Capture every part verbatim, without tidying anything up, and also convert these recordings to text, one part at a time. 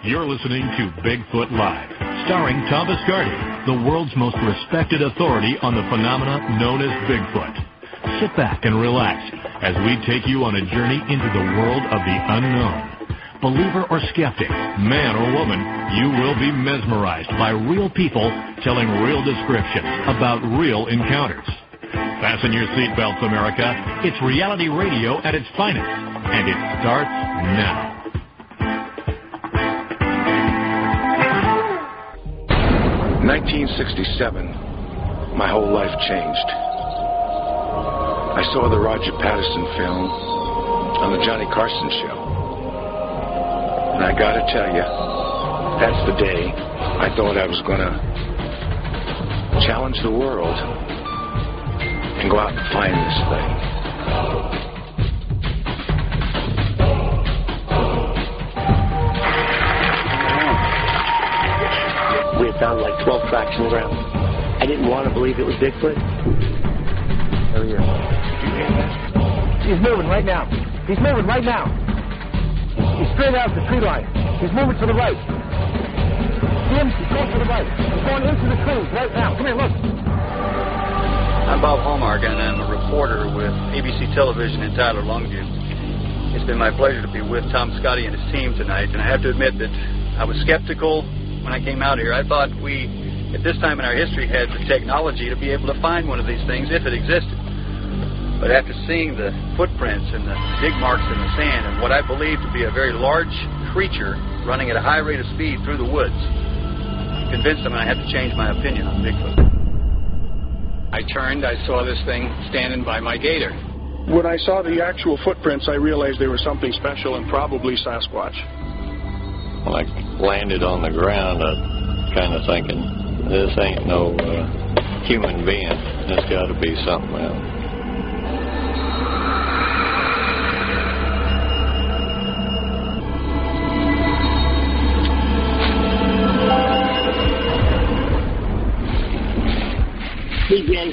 You're listening to Bigfoot Live, starring Tom Biscardi, the world's most respected authority on the phenomena known as Bigfoot. Sit back and relax as we take you on a journey into the world of the unknown. Believer or skeptic, man or woman, you will be mesmerized by real people telling real descriptions about real encounters. Fasten your seatbelts, America. It's reality radio at its finest, and it starts now. nineteen sixty-seven, my whole life changed. I saw the Roger Patterson film on the Johnny Carson show. And I gotta tell you, that's the day I thought I was gonna challenge the world and go out and find this thing. We had found like twelve tracks in the ground. I didn't want to believe it was Bigfoot. Oh yeah. He's moving right now. He's moving right now. He's straight out the tree line. He's moving to the right. See him? He's going to the right. He's going into the trees right now. Come here, look. I'm Bob Hallmark, and I'm a reporter with A B C Television in Tyler, Longview. It's been my pleasure to be with Tom Biscardi and his team tonight, and I have to admit that I was skeptical when I came out here. I thought we, at this time in our history, had the technology to be able to find one of these things if it existed. But after seeing the footprints and the dig marks in the sand and what I believe to be a very large creature running at a high rate of speed through the woods, I'm convinced I'm going to have to change my opinion on Bigfoot. I turned, I saw this thing standing by my gator. When I saw the actual footprints, I realized they were something special and probably Sasquatch. When I landed on the ground, I was kind of thinking, this ain't no uh, human being. It's got to be something else. Begin.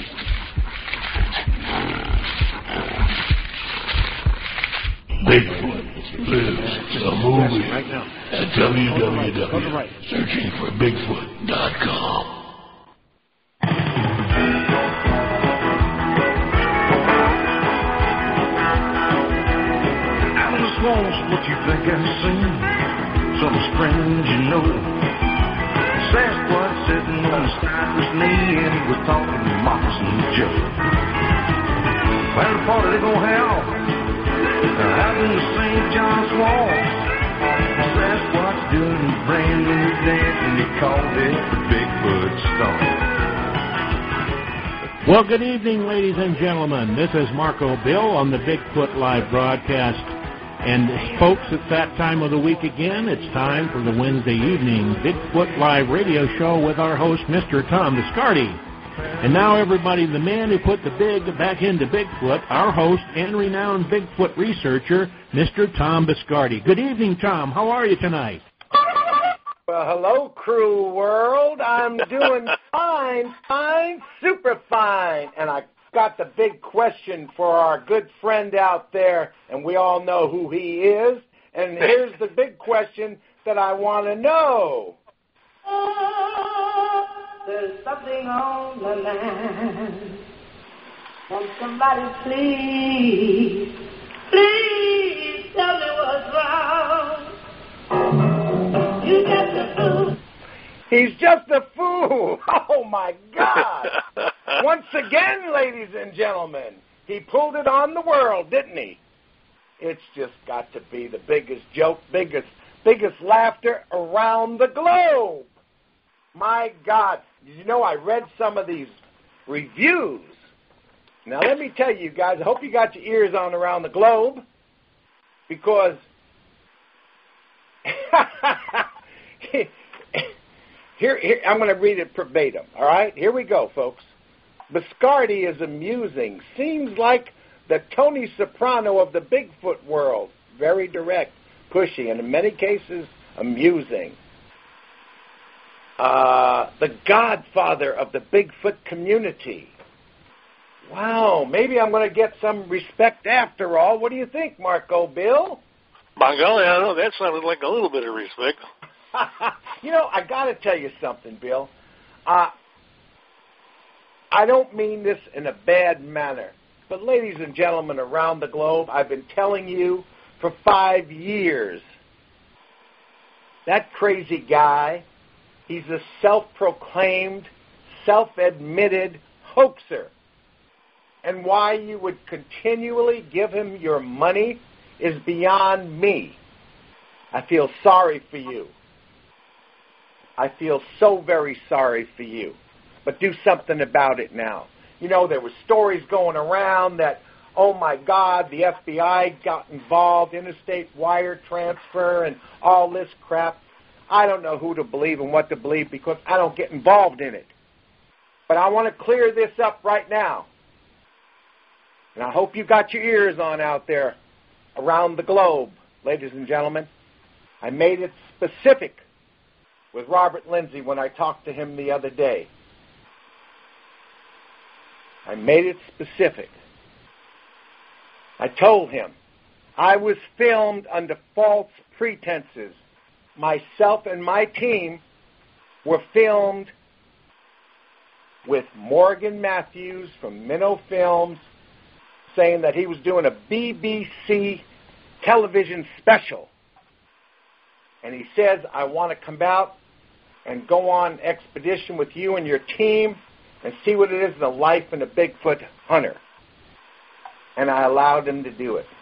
Bigfoot lives a movie at w w w dot searching for bigfoot dot com. I just want what you think I've seen, something strange, you know. Sasquatch sitting on his sniper's knee, and he was talking to Moccasin Joe. Well, the party they gonna have out in the Saint John's Wall. Sasquatch doing a brand new dance, and he called it the Bigfoot Stomp. Well, good evening, ladies and gentlemen. This is Marco Bill on the Bigfoot Live broadcast. And folks, it's that time of the week again. It's time for the Wednesday evening Bigfoot Live radio show with our host, Mister Tom Biscardi. And now, everybody, the man who put the big back into Bigfoot, our host and renowned Bigfoot researcher, Mister Tom Biscardi. Good evening, Tom. How are you tonight? Well, hello, crew world. I'm doing fine, fine, super fine. And I got the big question for our good friend out there, and we all know who he is. And here's the big question that I want to know. Oh, there's something on the line. Won't somebody please, please tell me what's wrong? You just a fool. He's just a fool. Oh, my God. Once again, ladies and gentlemen, he pulled it on the world, didn't he? It's just got to be the biggest joke, biggest, biggest laughter around the globe. My God. You know, I read some of these reviews. Now, let me tell you guys, I hope you got your ears on around the globe, because Here, here, I'm going to read it verbatim, all right? Here we go, folks. Biscardi is amusing. Seems like the Tony Soprano of the Bigfoot world. Very direct, pushy, and in many cases, amusing. Uh, the godfather of the Bigfoot community. Wow, maybe I'm going to get some respect after all. What do you think, Marco Bill? By golly, I know that sounded like a little bit of respect. You know, I got to tell you something, Bill. Uh, I don't mean this in a bad manner, but ladies and gentlemen around the globe, I've been telling you for five years, that crazy guy, he's a self-proclaimed, self-admitted hoaxer. And why you would continually give him your money is beyond me. I feel sorry for you. I feel so very sorry for you. But do something about it now. You know, there were stories going around that, oh, my God, the F B I got involved, interstate wire transfer and all this crap. I don't know who to believe and what to believe because I don't get involved in it. But I want to clear this up right now. And I hope you got your ears on out there around the globe, ladies and gentlemen. I made it specific with Robert Lindsay when I talked to him the other day. I made it specific. I told him I was filmed under false pretenses. Myself and my team were filmed with Morgan Matthews from Minnow Films saying that he was doing a B B C television special. And he says, I want to come out and go on expedition with you and your team and see what it is in the life of a Bigfoot hunter. And I allowed him to do it.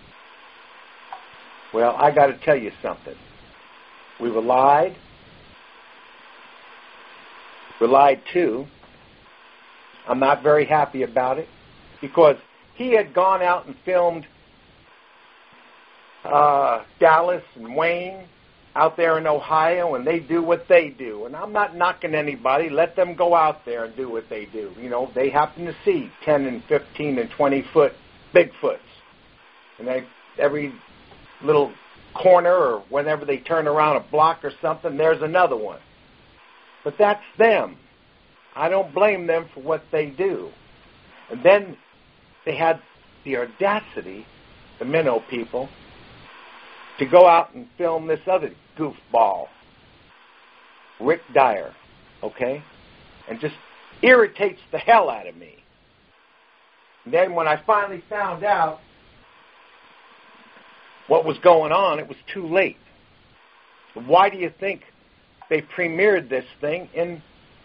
Well, I got to tell you something. We were lied. We lied too. I'm not very happy about it because he had gone out and filmed uh, Dallas and Wayne out there in Ohio, and they do what they do. And I'm not knocking anybody. Let them go out there and do what they do. You know, they happen to see ten and fifteen and twenty foot Bigfoots. And they, every little corner or whenever they turn around a block or something, there's another one. But that's them. I don't blame them for what they do. And then they had the audacity, the Minnow people, to go out and film this other goofball, Rick Dyer, okay? And just irritates the hell out of me. And then when I finally found out what was going on, it was too late. Why do you think they premiered this thing in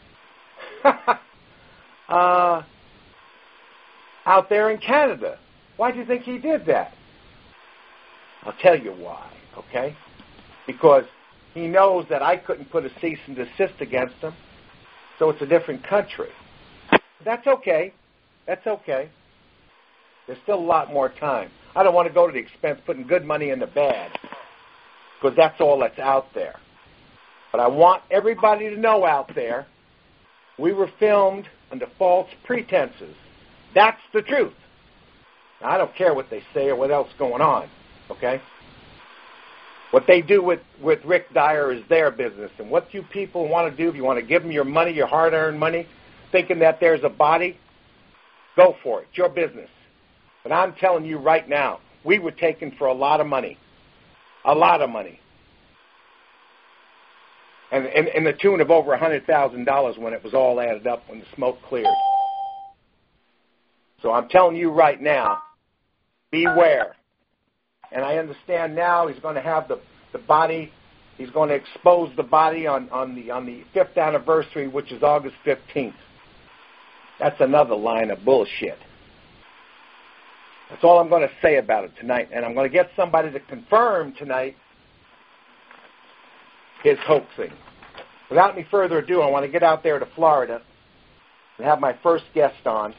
uh, out there in Canada? Why do you think he did that? I'll tell you why, okay? Because he knows that I couldn't put a cease and desist against him, so it's a different country. That's okay. That's okay. There's still a lot more time. I don't want to go to the expense of putting good money in the bad, because that's all that's out there. But I want everybody to know out there, we were filmed under false pretenses. That's the truth. Now, I don't care what they say or what else is going on, okay? What they do with, with Rick Dyer is their business. And what you people want to do, if you want to give them your money, your hard-earned money, thinking that there's a body, go for it. It's your business. But I'm telling you right now, we were taken for a lot of money. A lot of money. And in, in the tune of over one hundred thousand dollars when it was all added up, when the smoke cleared. So I'm telling you right now, beware. And I understand now he's going to have the, the body, he's going to expose the body on, on the on the fifth anniversary, which is August fifteenth. That's another line of bullshit. That's all I'm going to say about it tonight. And I'm going to get somebody to confirm tonight his hoaxing. Without any further ado, I want to get out there to Florida and have my first guest on.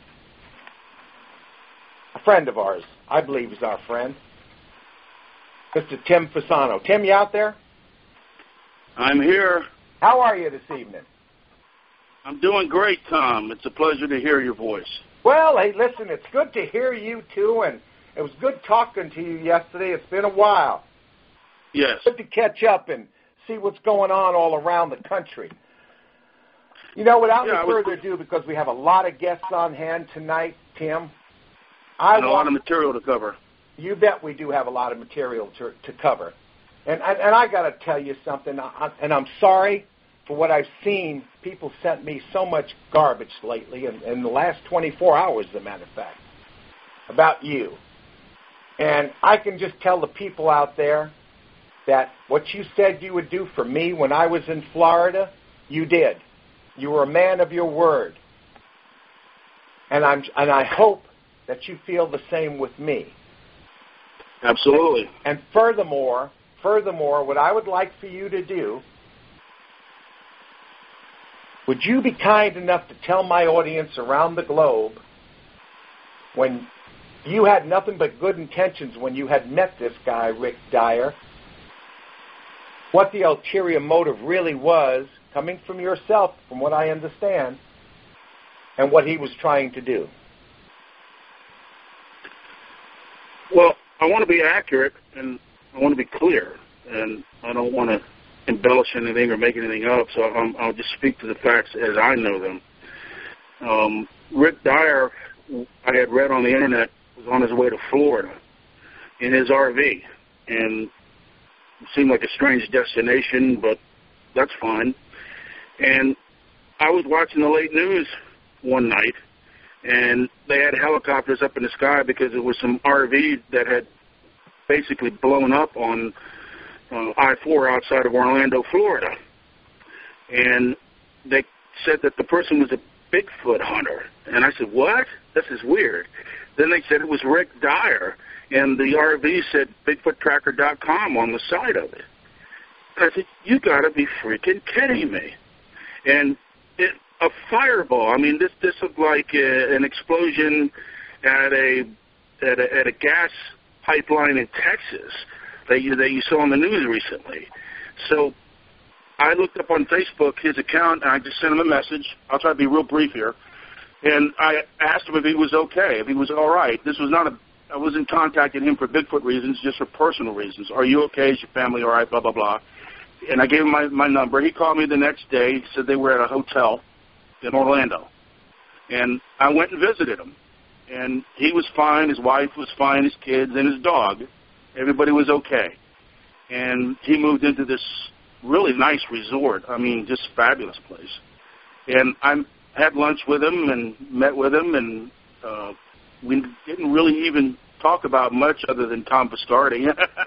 A friend of ours. I believe he's our friend. Mister Tim Fasano. Tim, you out there? I'm here. How are you this evening? I'm doing great, Tom. It's a pleasure to hear your voice. Well, hey, listen, it's good to hear you, too, and it was good talking to you yesterday. It's been a while. Yes. Good to catch up and see what's going on all around the country. You know, without yeah, any further ado, because we have a lot of guests on hand tonight, Tim, I and a want, lot of material to cover. You bet we do have a lot of material to, to cover. And, and, and I got to tell you something, I, and I'm sorry for what I've seen. People sent me so much garbage lately, in, in the last twenty-four hours, as a matter of fact, about you. And I can just tell the people out there that what you said you would do for me when I was in Florida, you did. You were a man of your word. And I'm and I hope that you feel the same with me. Absolutely. And, and furthermore, furthermore, what I would like for you to do, would you be kind enough to tell my audience around the globe, when you had nothing but good intentions when you had met this guy, Rick Dyer, what the ulterior motive really was, coming from yourself, from what I understand, and what he was trying to do? Well, I want to be accurate, and I want to be clear, and I don't want to embellish anything or make anything up, so I'm, I'll just speak to the facts as I know them. Um, Rick Dyer, I had read on the Internet, was on his way to Florida in his R V, and it seemed like a strange destination, but that's fine. And I was watching the late news one night, and they had helicopters up in the sky because there was some R V that had basically blown up on uh, I four outside of Orlando, Florida. And they said that the person was a Bigfoot hunter. And I said, what? This is weird. Then they said it was Rick Dyer, and the R V said Bigfoot Tracker dot com on the side of it. And I said, you got to be freaking kidding me. And it, a fireball. I mean, this this looked like a, an explosion at a, at a at a gas pipeline in Texas that you that you saw on the news recently. So I looked up on Facebook his account, and I just sent him a message. I'll try to be real brief here. And I asked him if he was okay, if he was all right. This was not a I wasn't contacting him for Bigfoot reasons, just for personal reasons. Are you okay? Is your family all right? Blah, blah, blah. And I gave him my, my number. He called me the next day. He said they were at a hotel in Orlando. And I went and visited him. And he was fine. His wife was fine. His kids and his dog. Everybody was okay. And he moved into this really nice resort. I mean, just fabulous place. And I had lunch with him and met with him, and uh, we didn't really even talk about much other than Tom Biscardi.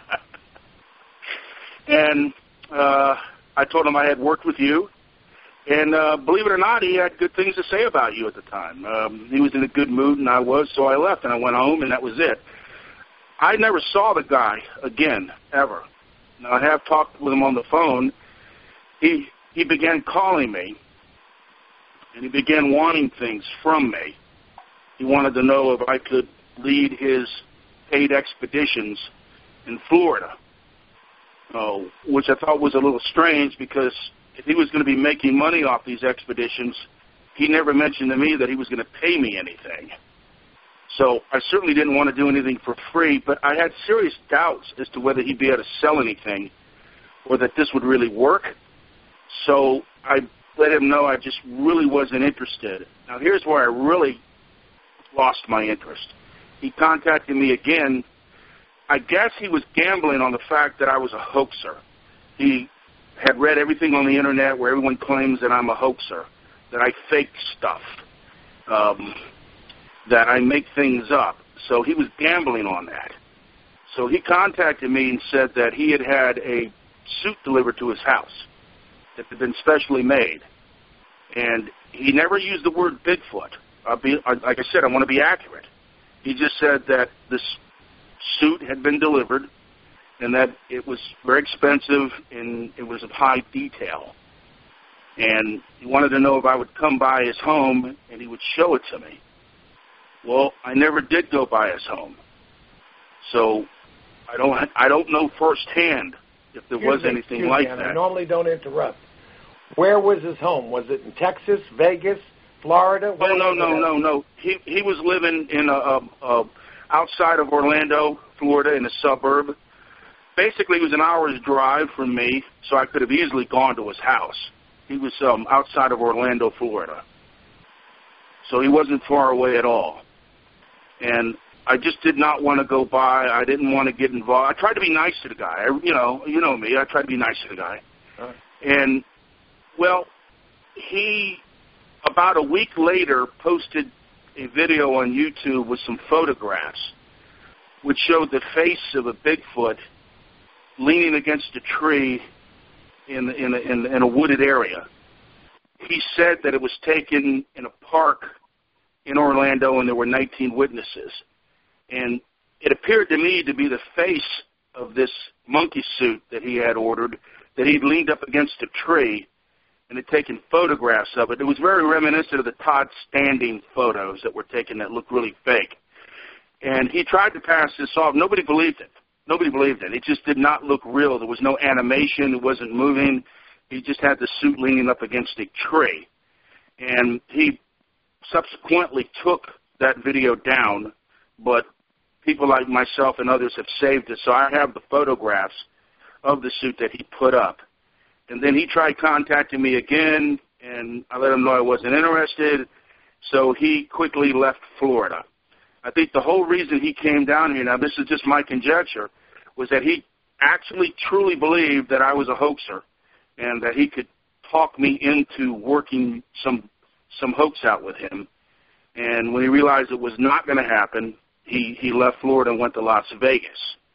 And uh, I told him I had worked with you. And uh, believe it or not, he had good things to say about you at the time. Um, he was in a good mood, and I was, so I left, and I went home, and that was it. I never saw the guy again, ever. Now, I have talked with him on the phone. He he began calling me, and he began wanting things from me. He wanted to know if I could lead his paid expeditions in Florida, uh, which I thought was a little strange because if he was going to be making money off these expeditions, he never mentioned to me that he was going to pay me anything. So I certainly didn't want to do anything for free, but I had serious doubts as to whether he'd be able to sell anything or that this would really work. So I let him know I just really wasn't interested. Now, here's where I really lost my interest. He contacted me again. I guess he was gambling on the fact that I was a hoaxer. He had read everything on the Internet where everyone claims that I'm a hoaxer, that I fake stuff, um, that I make things up. So he was gambling on that. So he contacted me and said that he had had a suit delivered to his house that had been specially made. And he never used the word Bigfoot. I'll be, like I said, I want to be accurate. He just said that this suit had been delivered and that it was very expensive and it was of high detail. And he wanted to know if I would come by his home and he would show it to me. Well, I never did go by his home. So I don't I don't know firsthand if there Excuse was me, anything excuse like me, that. I normally don't interrupt. Where was his home? Was it in Texas, Vegas, Florida? Oh, no, no, no, no. He he was living in a, a, a outside of Orlando, Florida, in a suburb. Basically, it was an hour's drive from me, so I could have easily gone to his house. He was um, outside of Orlando, Florida. So he wasn't far away at all. And I just did not want to go by. I didn't want to get involved. I tried to be nice to the guy. I, you know, you know me. I tried to be nice to the guy. Right. And, well, he, about a week later, posted a video on YouTube with some photographs which showed the face of a Bigfoot leaning against a tree in, in, in, in a wooded area. He said that it was taken in a park in Orlando and there were nineteen witnesses. And it appeared to me to be the face of this monkey suit that he had ordered, that he'd leaned up against a tree and had taken photographs of it. It was very reminiscent of the Todd Standing photos that were taken that looked really fake. And he tried to pass this off. Nobody believed it. Nobody believed it. It just did not look real. There was no animation. It wasn't moving. He just had the suit leaning up against a tree. And he subsequently took that video down, but people like myself and others have saved it, so I have the photographs of the suit that he put up. And then he tried contacting me again, and I let him know I wasn't interested, so he quickly left Florida. I think the whole reason he came down here, now this is just my conjecture, was that he actually truly believed that I was a hoaxer and that he could talk me into working some some hoax out with him. And when he realized it was not going to happen, he, he left Florida and went to Las Vegas.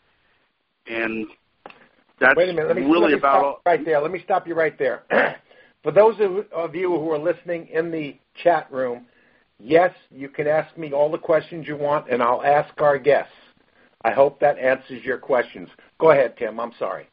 And that's Wait a minute, let me, really let me about stop all. right there. Let me stop you right there. For those of, of you who are listening in the chat room, yes, you can ask me all the questions you want, and I'll ask our guests. I hope that answers your questions. Go ahead, Tim. I'm sorry.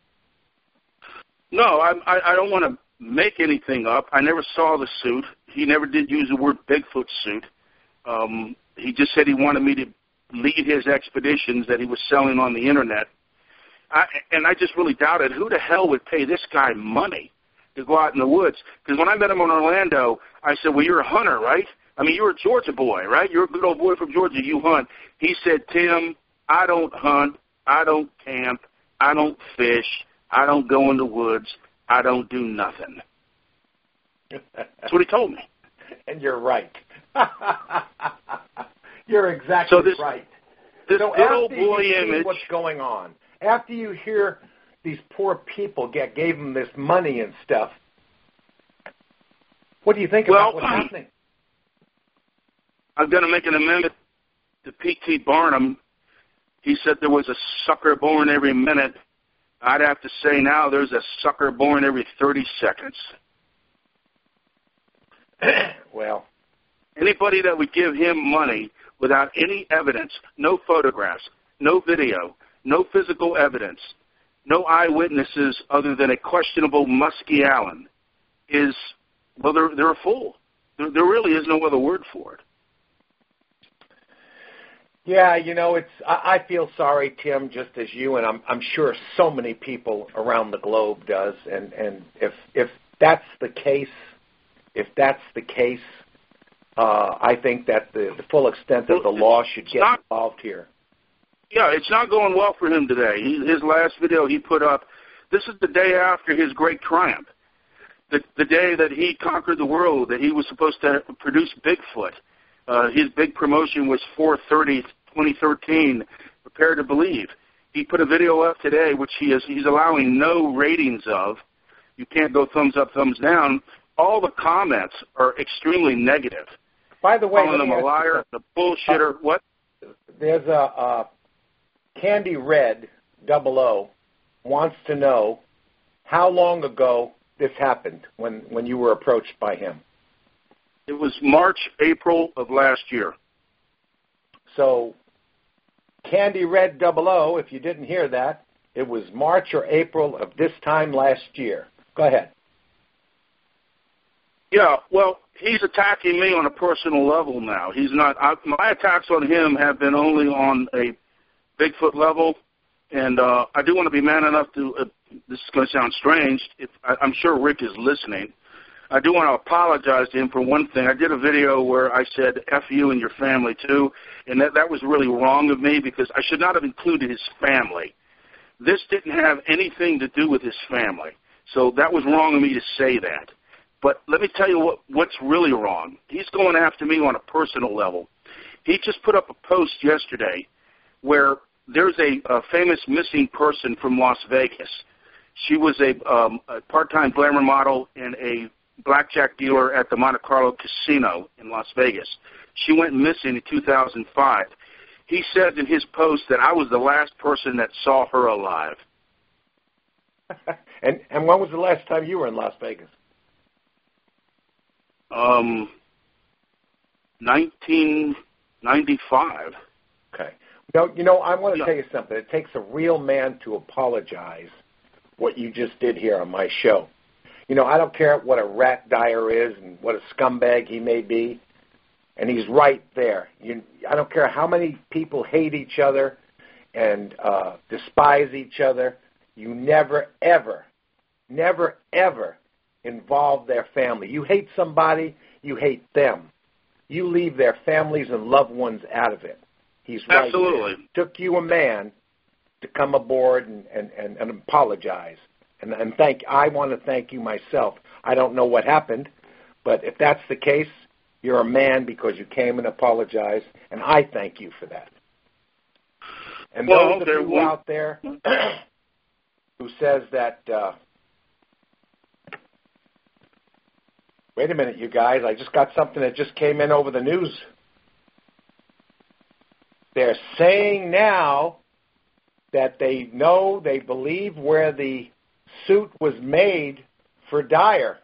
No, I, I, I don't want to make anything up. I never saw the suit. He never did use the word Bigfoot suit. Um, he just said he wanted me to lead his expeditions that he was selling on the Internet. I, and I just really doubted who the hell would pay this guy money to go out in the woods. Because when I met him in Orlando, I said, well, you're a hunter, right? I mean, you're a Georgia boy, right? You're a good old boy from Georgia. You hunt. He said, Tim, I don't hunt. I don't camp. I don't fish. I don't go in the woods. I don't do nothing. That's what he told me. And you're right. You're exactly so this, right. This so good old after you boy see image. what's going on, after you hear these poor people get gave them this money and stuff, what do you think well, about what's um, happening? I'm going to make an amendment to P T Barnum. He said there was a sucker born every minute. I'd have to say now there's a sucker born every thirty seconds. Well, anybody that would give him money without any evidence, no photographs, no video, no physical evidence, no eyewitnesses other than a questionable Muskie Allen is, well, they're, they're a fool. There, there really is no other word for it. Yeah, you know, it's. I, I feel sorry, Tim, just as you, and I'm, I'm sure so many people around the globe does. And, and if if that's the case, if that's the case, uh, I think that the, the full extent of the law should get not, involved here. Yeah, it's not going well for him today. He, his last video he put up, this is the day after his great triumph, the, the day that he conquered the world, that he was supposed to produce Bigfoot. Uh, his big promotion was four thirty twenty thirteen, Prepare to Believe. He put a video up today, which he is he's allowing no ratings of. You can't go thumbs up, thumbs down. All the comments are extremely negative. By the way, calling him a liar, a bullshitter. Uh, what? There's a uh, Candy Red Double O wants to know how long ago this happened when, when you were approached by him. It was March, April of last year. So, Candy Red Double O, if you didn't hear that, it was March or April of this time last year. Go ahead. Yeah, well, he's attacking me on a personal level now. He's not. I, my attacks on him have been only on a Bigfoot level, and uh, I do want to be man enough to. Uh, this is going to sound strange. If, I, I'm sure Rick is listening. I do want to apologize to him for one thing. I did a video where I said F you and your family too, and that, that was really wrong of me because I should not have included his family. This didn't have anything to do with his family, so that was wrong of me to say that. But let me tell you what, what's really wrong. He's going after me on a personal level. he just put up a post yesterday where there's a, a famous missing person from Las Vegas. She was a, um, a part-time glamour model and a blackjack dealer at the Monte Carlo Casino in Las Vegas. She went missing in two thousand five. He said in his post that I was the last person that saw her alive. and and when was the last time you were in Las Vegas? Um, nineteen ninety-five. Okay. No, you know, I want to yeah. tell you something. It takes a real man to apologize what you just did here on my show. You know, I don't care what a rat Dyer is and what a scumbag he may be, and he's right there. You, I don't care how many people hate each other and uh, despise each other. You never, ever, never, ever involve their family. You hate somebody, you hate them. You leave their families and loved ones out of it. He's right. Absolutely. There. Took you a man to come aboard and, and, and, and apologize. And, and thank. I want to thank you myself. I don't know what happened, but if that's the case, you're a man because you came and apologized, and I thank you for that. And well, those of you one... out there who says that, uh, wait a minute, you guys, I just got something that just came in over the news. They're saying now that they know, they believe where the suit was made for Dyer.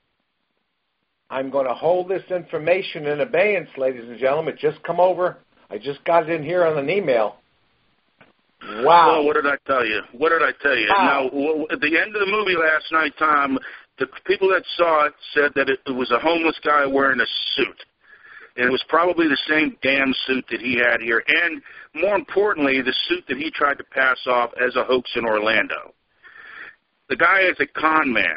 I'm going to hold this information in abeyance, ladies and gentlemen. It just come over. I just got it in here on an email. Wow. Well, what did I tell you? What did I tell you? Wow. Now, at the end of the movie last night, Tom, the people that saw it said that it, it was a homeless guy wearing a suit. And it was probably the same damn suit that he had here. And more importantly, the suit that he tried to pass off as a hoax in Orlando. The guy is a con man.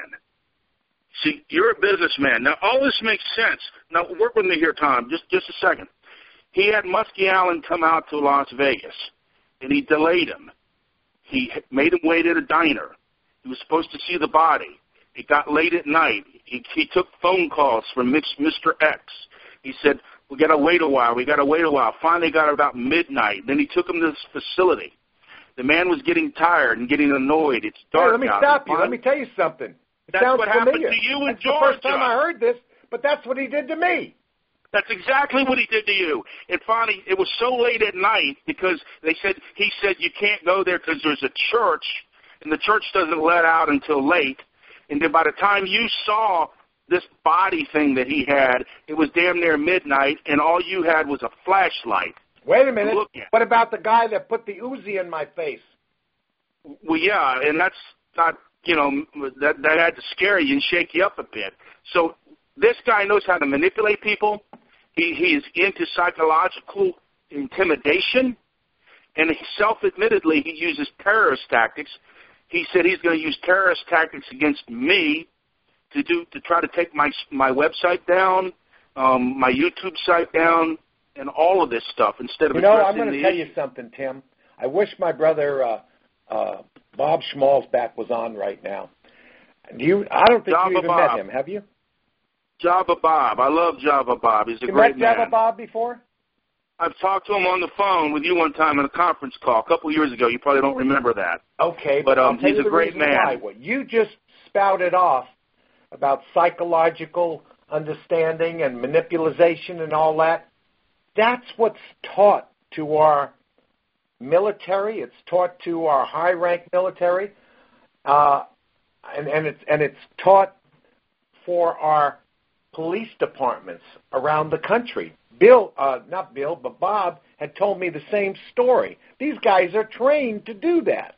See, you're a businessman. Now, all this makes sense. Now, work with me here, Tom, just, just a second. He had Muskie Allen come out to Las Vegas, and he delayed him. He made him wait at a diner. He was supposed to see the body. It got late at night. He, he took phone calls from Mister X. He said, we got to wait a while. We got to wait a while. Finally got about midnight. Then he took him to this facility. The man was getting tired and getting annoyed. It's dark out. Hey, let me out. stop you. Let me tell you something. It that's sounds what familiar. happened to you in that's Georgia. the first time I heard this, but that's what he did to me. That's exactly what he did to you. And finally, it was so late at night because they said he said you can't go there because there's a church, and the church doesn't let out until late. And then by the time you saw this body thing that he had, it was damn near midnight, and all you had was a flashlight. Wait a minute. What about the guy that put the Uzi in my face? Well, yeah, and that's not, you know, that, that had to scare you and shake you up a bit. So this guy knows how to manipulate people. He, he is into psychological intimidation, and he self-admittedly he uses terrorist tactics. He said he's going to use terrorist tactics against me to do to try to take my my website down, um, my YouTube site down, and all of this stuff instead of you know. addressing I'm going to the tell issue. you something, Tim. I wish my brother uh, uh, Bob Schmalzbach was on right now. Do you? I don't think Java you even Bob. met him. Have you? Java Bob. I love Java Bob. He's a you great met Java man. Bob before? I've talked to him on the phone with you one time in a conference call a couple years ago. You probably don't remember that. Okay, but um, I'll tell he's you a the great reason man. Why. What you just spouted off about psychological understanding and manipulation and all that, that's what's taught to our military. It's taught to our high-rank military, uh, and, and it's and it's taught for our police departments around the country. Bill, uh, not Bill, but Bob had told me the same story. These guys are trained to do that.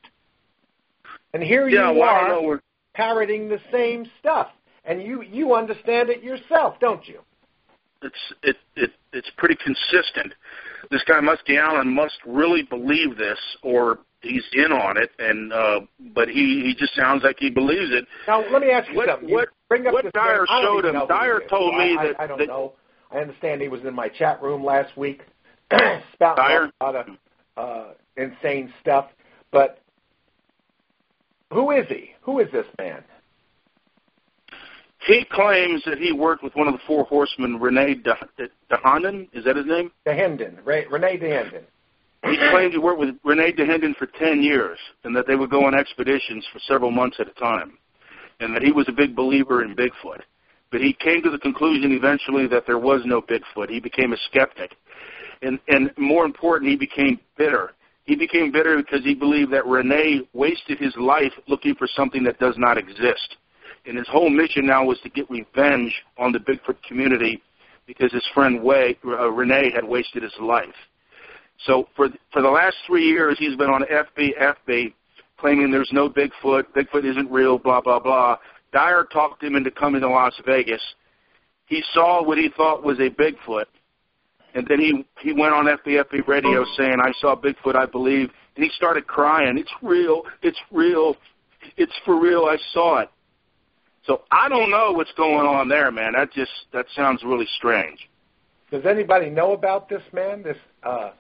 And here yeah, you well, are parroting the same stuff. And you, you understand it yourself, don't you? It's it, it it's pretty consistent. This guy Muskie Allen must really believe this, or he's in on it. And uh, but he, he just sounds like he believes it. Now let me ask you what, something. You what bring up what this Dyer man. showed him? Dyer told so me I, that I, I don't that, know. I understand he was in my chat room last week, spouting a lot of uh, insane stuff. But who is he? Who is this man? He claims that he worked with one of the four horsemen, Rene Dahinden. Is that his name? Dahinden, Rene Dahinden. He claimed he worked with Rene Dahinden for ten years, and that they would go on expeditions for several months at a time, and that he was a big believer in Bigfoot. But he came to the conclusion eventually that there was no Bigfoot. He became a skeptic. And, and more important, he became bitter. He became bitter because he believed that Rene wasted his life looking for something that does not exist. And his whole mission now was to get revenge on the Bigfoot community because his friend Way, uh, Rene had wasted his life. So for for the last three years, he's been on F B F B claiming there's no Bigfoot, Bigfoot isn't real, blah, blah, blah. Dyer talked him into coming to Las Vegas. He saw what he thought was a Bigfoot, and then he, he went on F B F B radio saying, I saw Bigfoot, I believe, and he started crying. It's real, it's real, it's for real, I saw it. So I don't know what's going on there, man. That just, that sounds really strange. Does anybody know about this man, this, uh...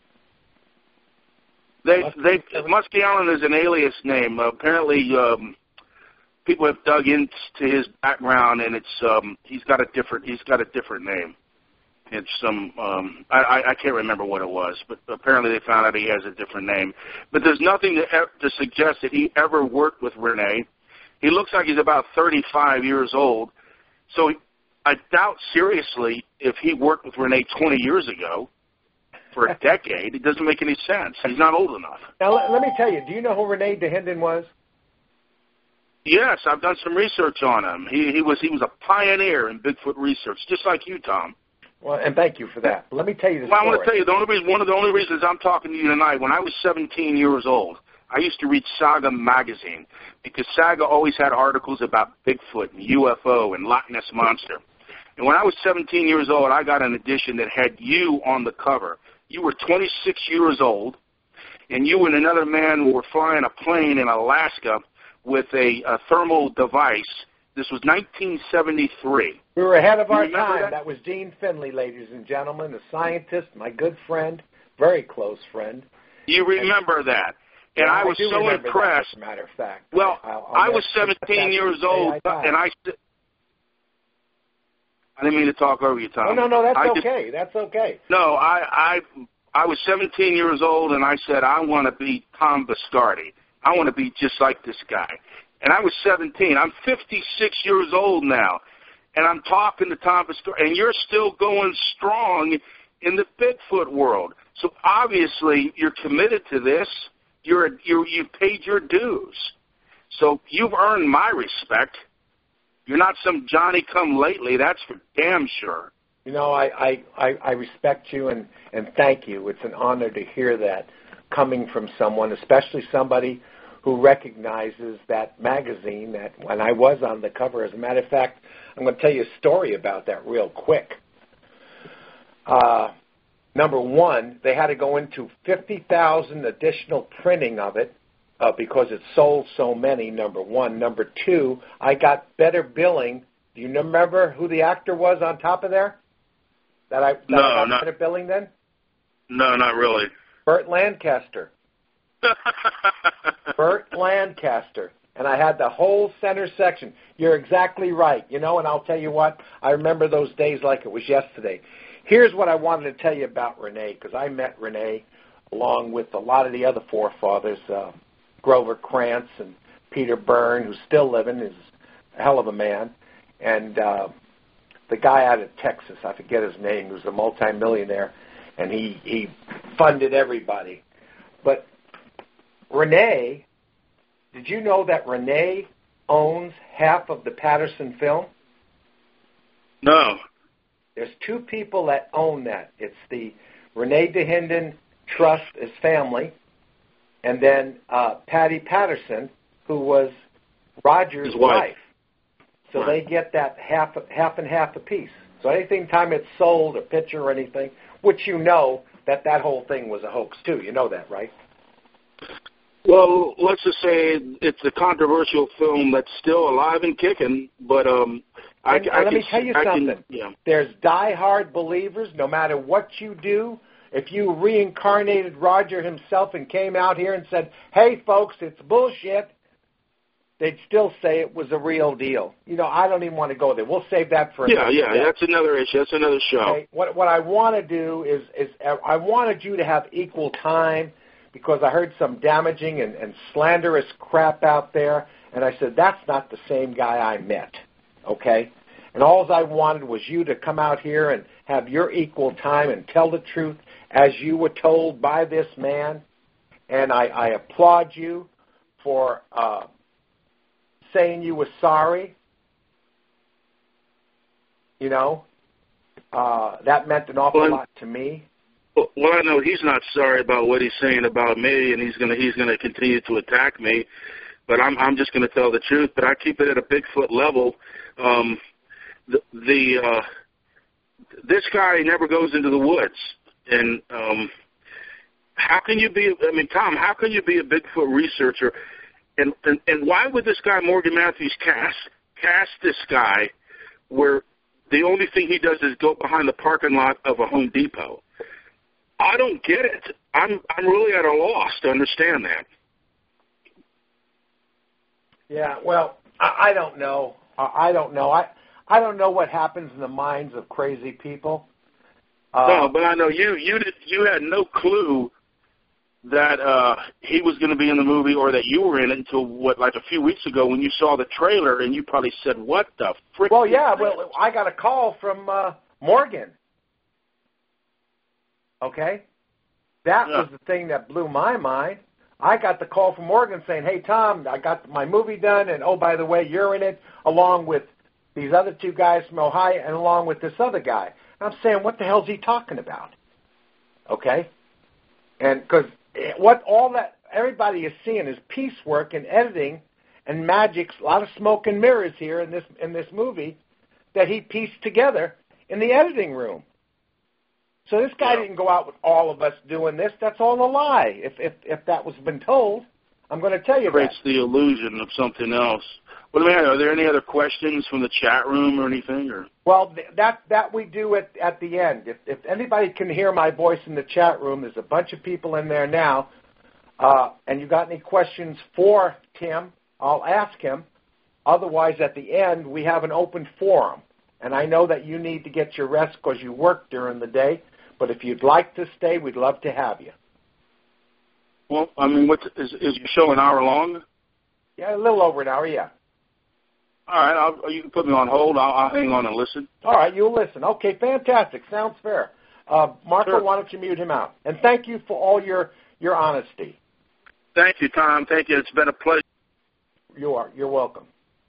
They, they, Muskie Allen is an alias name. Uh, apparently, um, people have dug into his background, and it's um, he's got a different he's got a different name. It's some um, I, I can't remember what it was, but apparently they found out he has a different name. But there's nothing to, to suggest that he ever worked with Rene. He looks like he's about thirty-five years old, so I doubt seriously if he worked with Rene twenty years ago. For a decade, it doesn't make any sense. He's not old enough. Now, let, let me tell you, do you know who Rene Dahinden was? Yes, I've done some research on him. He, he was he was a pioneer in Bigfoot research, just like you, Tom. Well, and thank you for that. Let me tell you the well, story. I want to tell you, the only reason, one of the only reasons I'm talking to you tonight, when I was seventeen years old, I used to read Saga magazine, because Saga always had articles about Bigfoot and U F O and Loch Ness Monster. And when I was seventeen years old, I got an edition that had you on the cover. You were twenty-six years old, and you and another man were flying a plane in Alaska with a, a thermal device. This was nineteen seventy-three. We were ahead of our time. That? that was Dean Finley, ladies and gentlemen, a scientist, my good friend, very close friend. You remember and, that. And yeah, I was I so impressed. That, as a matter of fact. Well, I'll, I'll I was seventeen years old, I and I... I didn't mean to talk over you, Tom. No, no, no, that's I okay. Just, that's okay. No, I, I, I was seventeen years old, and I said, I want to be Tom Biscardi. I want to be just like this guy. And I was seventeen. I'm fifty-six years old now, and I'm talking to Tom Biscardi, and you're still going strong in the Bigfoot world. So obviously, you're committed to this. You're, you're you've paid your dues. So you've earned my respect. You're not some Johnny-come-lately, that's for damn sure. You know, I, I, I respect you and, and thank you. It's an honor to hear that coming from someone, especially somebody who recognizes that magazine that when I was on the cover. As a matter of fact, I'm going to tell you a story about that real quick. Uh, number one, they had to go into fifty thousand additional printing of it. Uh, because it sold so many, number one. Number two, I got better billing. Do you remember who the actor was on top of there? That I, that no, I got not, better billing then? No, not really. Burt Lancaster. Burt Lancaster. And I had the whole center section. You're exactly right. You know, and I'll tell you what, I remember those days like it was yesterday. Here's what I wanted to tell you about Rene, because I met Rene along with a lot of the other forefathers, uh, Grover Krantz and Peter Byrne, who's still living, is a hell of a man. And uh, the guy out of Texas, I forget his name, who's a multimillionaire, and he, he funded everybody. But Rene, did you know that Rene owns half of the Patterson film? No. There's two people that own that. It's the Rene Dahinden Trust, his family, and then uh, Patty Patterson, who was Roger's his wife. wife. So right. They get that half half and half apiece. So anything time it's sold, a picture or anything, which you know that that whole thing was a hoax too. You know that, right? Well, let's just say it's a controversial film that's still alive and kicking, but um, I, and, I let can, me tell you I something. Can, yeah. There's diehard believers, no matter what you do. If you reincarnated Roger himself and came out here and said, hey, folks, it's bullshit, they'd still say it was a real deal. You know, I don't even want to go there. We'll save that for yeah, another yeah. show. That's another issue. That's another show. Okay? What what I want to do is is I wanted you to have equal time because I heard some damaging and, and slanderous crap out there, and I said that's not the same guy I met. Okay, and all I wanted was you to come out here and have your equal time and tell the truth as you were told by this man. And I, I applaud you for uh, saying you were sorry. You know, uh, that meant an awful well, lot to me. Well, I know he's not sorry about what he's saying about me, and he's gonna he's gonna continue to attack me. But I'm I'm just gonna tell the truth. But I keep it at a Bigfoot level. Um, the the uh, this guy never goes into the woods, and um, how can you be? I mean, Tom, how can you be a Bigfoot researcher? And and, and why would this guy Morgan Matthews cast cast this guy where the only thing he does is go behind the parking lot of a Home Depot? I don't get it. I'm I'm really at a loss to understand that. Yeah, well, I, I don't know. I, I don't know. I I don't know what happens in the minds of crazy people. Uh, no, but I know you you did, you had no clue that uh, he was going to be in the movie or that you were in it until, what, like a few weeks ago when you saw the trailer and you probably said, what the frick? Well, yeah, well, I got a call from uh, Morgan. Okay? That yeah. was the thing that blew my mind. I got the call from Morgan saying, hey, Tom, I got my movie done, and, oh, by the way, you're in it, along with these other two guys from Ohio and along with this other guy. And I'm saying, what the hell is he talking about? Okay? And because what all that everybody is seeing is piecework and editing and magic, a lot of smoke and mirrors here in this in this movie that he pieced together in the editing room. So this guy yeah. didn't go out with all of us doing this. That's all a lie. If if if that was been told, I'm going to tell you creates that. the illusion of something else. Well, man, are there any other questions from the chat room or anything? Or well, th- that that we do at at the end. If if anybody can hear my voice in the chat room, there's a bunch of people in there now. Uh, and you got any questions for Tim? I'll ask him. Otherwise, at the end, we have an open forum. And I know that you need to get your rest because you work during the day. But if you'd like to stay, we'd love to have you. Well, I mean, what is is your show an hour long? Yeah, a little over an hour. Yeah. All right, I'll, you can put me on hold. I'll, I'll hang on and listen. All right, you'll listen. Okay, fantastic. Sounds fair. Uh, Marco, sure. Why don't you mute him out? And thank you for all your, your honesty. Thank you, Tom. Thank you. It's been a pleasure. You are. You're welcome.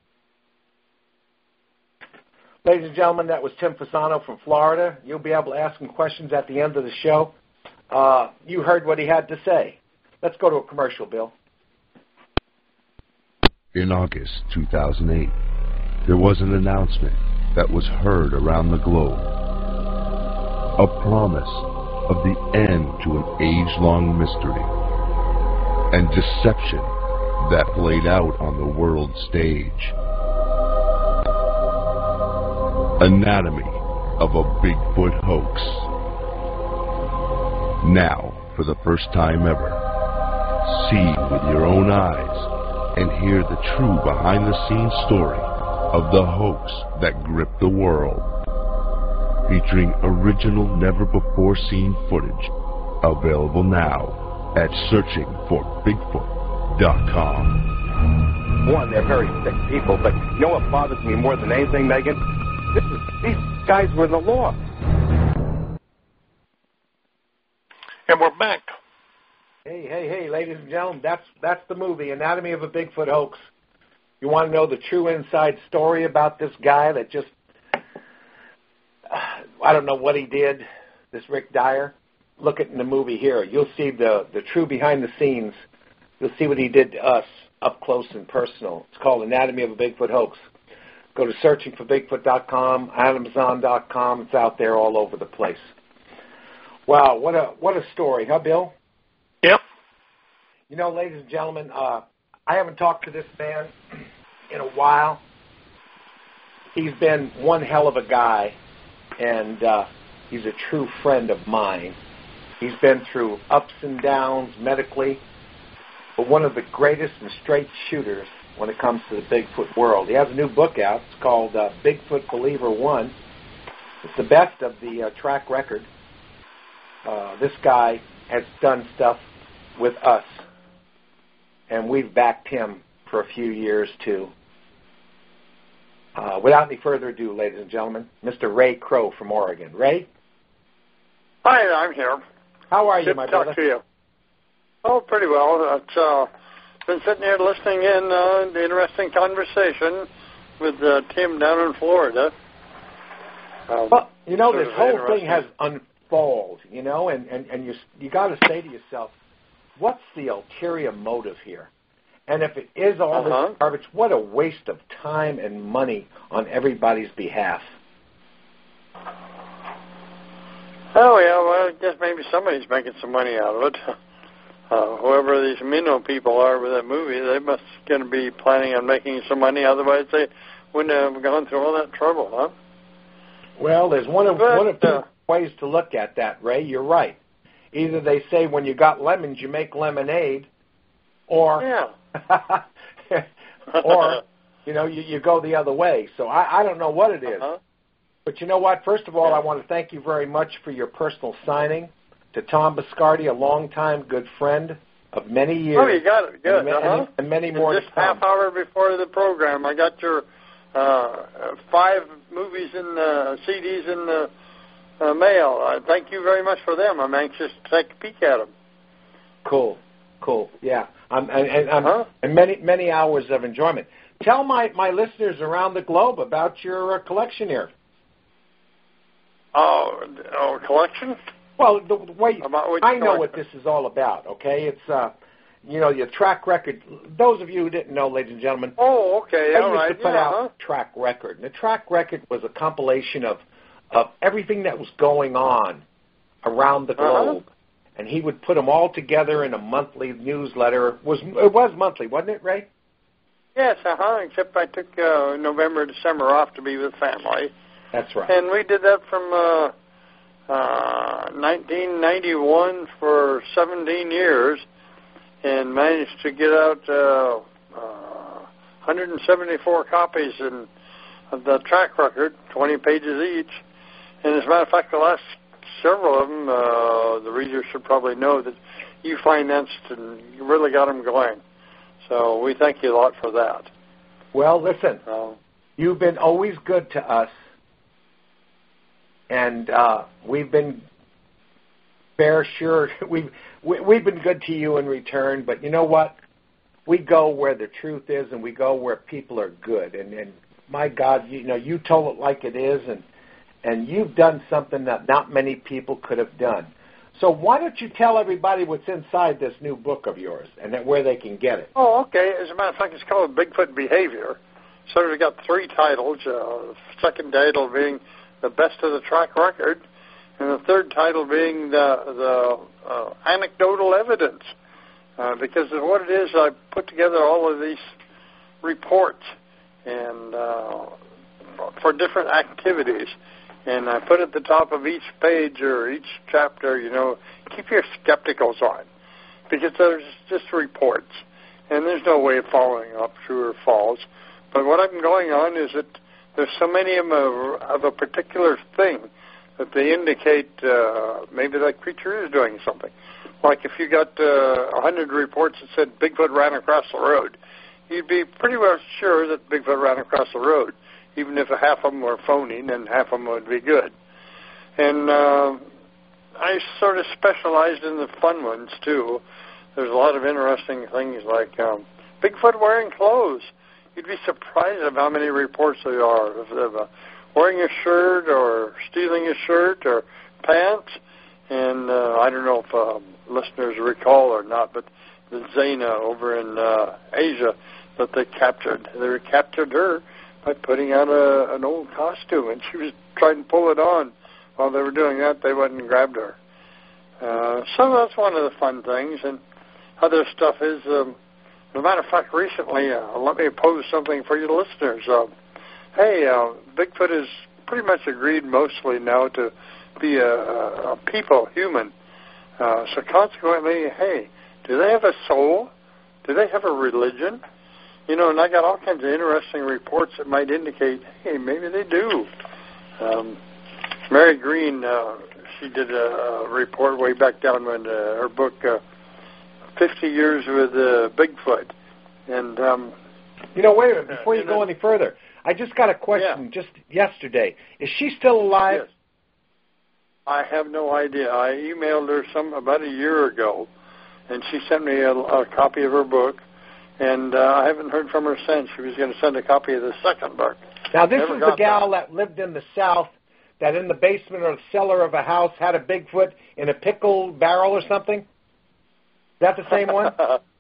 Ladies and gentlemen, that was Tim Fasano from Florida. You'll be able to ask him questions at the end of the show. Uh, you heard what he had to say. Let's go to a commercial, Bill. In August two thousand eight, there was an announcement that was heard around the globe. A promise of the end to an age-long mystery and deception that played out on the world stage. Anatomy of a Bigfoot hoax. Now, for the first time ever, see with your own eyes and hear the true behind-the-scenes story of the hoax that gripped the world. Featuring original, never-before-seen footage, available now at searching for bigfoot dot com. One, they're very sick people, but you know what bothers me more than anything, Megan? This is, these guys were the law. And we're back. Hey, hey, hey, ladies and gentlemen, that's that's the movie, Anatomy of a Bigfoot Hoax. You want to know the true inside story about this guy that just, uh, I don't know what he did, this Rick Dyer? Look at in the movie here. You'll see the, the true behind the scenes. You'll see what he did to us up close and personal. It's called Anatomy of a Bigfoot Hoax. Go to searching for bigfoot dot com, amazon dot com. It's out there all over the place. Wow, what a what a story, huh, Bill? Yep. You know, ladies and gentlemen, uh, I haven't talked to this man in a while. He's been one hell of a guy, and uh, he's a true friend of mine. He's been through ups and downs medically, but one of the greatest and straight shooters when it comes to the Bigfoot world. He has a new book out. It's called uh, Bigfoot Believer One. It's the best of the uh, track record. Uh, this guy has done stuff with us, and we've backed him for a few years, too. Uh, without any further ado, ladies and gentlemen, Mister Ray Crow from Oregon. Ray? Hi, I'm here. How are you, Good my to talk brother? to you. Oh, pretty well. It's uh, been sitting here listening in uh, the interesting conversation with uh, Tim down in Florida. Um, well, you know, sort this of whole thing interesting. has unfolded, you know, and, and, and you you got to say to yourself, what's the ulterior motive here? And if it is all Uh-huh. this garbage, what a waste of time and money on everybody's behalf. Oh, yeah, well, I guess maybe somebody's making some money out of it. Uh, whoever these minnow people are with that movie, they must going to be planning on making some money. Otherwise, they wouldn't have gone through all that trouble, huh? Well, there's one of But, one of two uh, ways to look at that, Ray. You're right. Either they say when you got lemons, you make lemonade, or Yeah. or you know you, you go the other way. So I, I don't know what it is. Uh-huh. But you know what? First of all, I want to thank you very much for your personal signing to Tom Biscardi, a longtime good friend of many years. Oh, you got it. Good. And, ma- Uh-huh. and, and many And more just to come. half hour before the program, I got your uh, five movies and uh, C Ds in the uh, mail. Uh, thank you very much for them. I'm anxious to take a peek at them. Cool, cool, yeah, um, and and, um, Huh? and many many hours of enjoyment. Tell my, my listeners around the globe about your uh, collection here. Oh, oh, collection? Well, the, the way About which I know collection? what this is all about. Okay, it's uh, you know, your track record. Those of you who didn't know, ladies and gentlemen, Oh, okay, I all used right. to put yeah, out huh? track record, and the track record was a compilation of of everything that was going on around the Uh-huh. globe. And he would put them all together in a monthly newsletter. It was it was monthly, wasn't it, Ray? Yes, uh-huh, except I took uh, November, December off to be with family. That's right. And we did that from uh, uh, nineteen ninety-one for seventeen years and managed to get out uh, uh, one hundred seventy-four copies in, of the track record, twenty pages each. And as a matter of fact, the last several of them, uh, the readers should probably know that you financed and you really got them going. So we thank you a lot for that. Well, listen, Uh, you've been always good to us, and uh, we've been fair sure we've we, we've been good to you in return. But you know what? We go where the truth is, and we go where people are good. And, and my God, you know, you told it like it is, and and you've done something that not many people could have done. So why don't you tell everybody what's inside this new book of yours and that where they can get it? Oh, okay. As a matter of fact, it's called Bigfoot Behavior. So we've got three titles. Uh, second title being The Best of the Track Record, and the third title being the, the uh, Anecdotal Evidence. Uh, because of what it is, I put together all of these reports and uh, for different activities. And I put at the top of each page or each chapter, you know, keep your skepticals on. Because there's just reports. And there's no way of following up true or false. But what I'm going on is that there's so many of them of, of a particular thing that they indicate uh, maybe that creature is doing something. Like if you got uh, one hundred reports that said Bigfoot ran across the road, you'd be pretty well sure that Bigfoot ran across the road. Even if half of them were phony, then half of them would be good. And uh, I sort of specialized in the fun ones, too. There's a lot of interesting things like um, Bigfoot wearing clothes. You'd be surprised at how many reports there are of, of uh, wearing a shirt or stealing a shirt or pants. And uh, I don't know if um, listeners recall or not, but the Zena over in uh, Asia that they captured, they captured her by putting on a, an old costume, and she was trying to pull it on. While they were doing that, they went and grabbed her. Uh, so that's one of the fun things. And other stuff is, um, as a matter of fact, recently, uh, let me pose something for your listeners. Uh, hey, uh, Bigfoot is pretty much agreed mostly now to be a, a people, human. Uh, so consequently, hey, do they have a soul? Do they have a religion? you know, and I got all kinds of interesting reports that might indicate, hey, maybe they do. Um, Mary Green, uh, she did a, a report way back down when uh, her book, uh, fifty years with uh, Bigfoot. And, um, you know, wait a minute, before you go any further, I just got a question yeah. just yesterday. Is she still alive? Yes. I have no idea. I emailed her some about a year ago, and she sent me a, a copy of her book, and uh, I haven't heard from her since. She was going to send a copy of the second book. Now, this Never is the gal that. that lived in the South that in the basement or the cellar of a house had a Bigfoot in a pickle barrel or something? Is that the same one?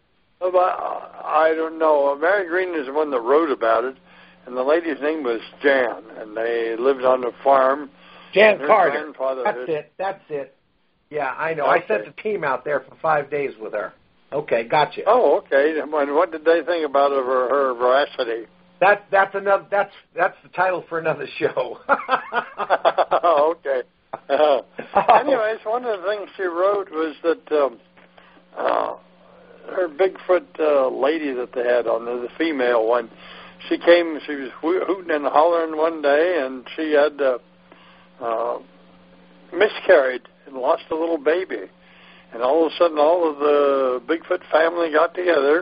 I don't know. Mary Green is the one that wrote about it, and the lady's name was Jan, and they lived on a farm. Jan Carter. That's had... it. That's it. Yeah, I know. Okay. I sent a team out there for five days with her. Okay, gotcha. Oh, okay. And what did they think about her, her veracity? That that's another. That's that's the title for another show. Oh, okay. Uh, anyways, one of the things she wrote was that um, uh, her Bigfoot uh, lady that they had on there, the female one, she came. She was hooting and hollering one day, and she had uh, uh, miscarried and lost a little baby. And all of a sudden, all of the Bigfoot family got together,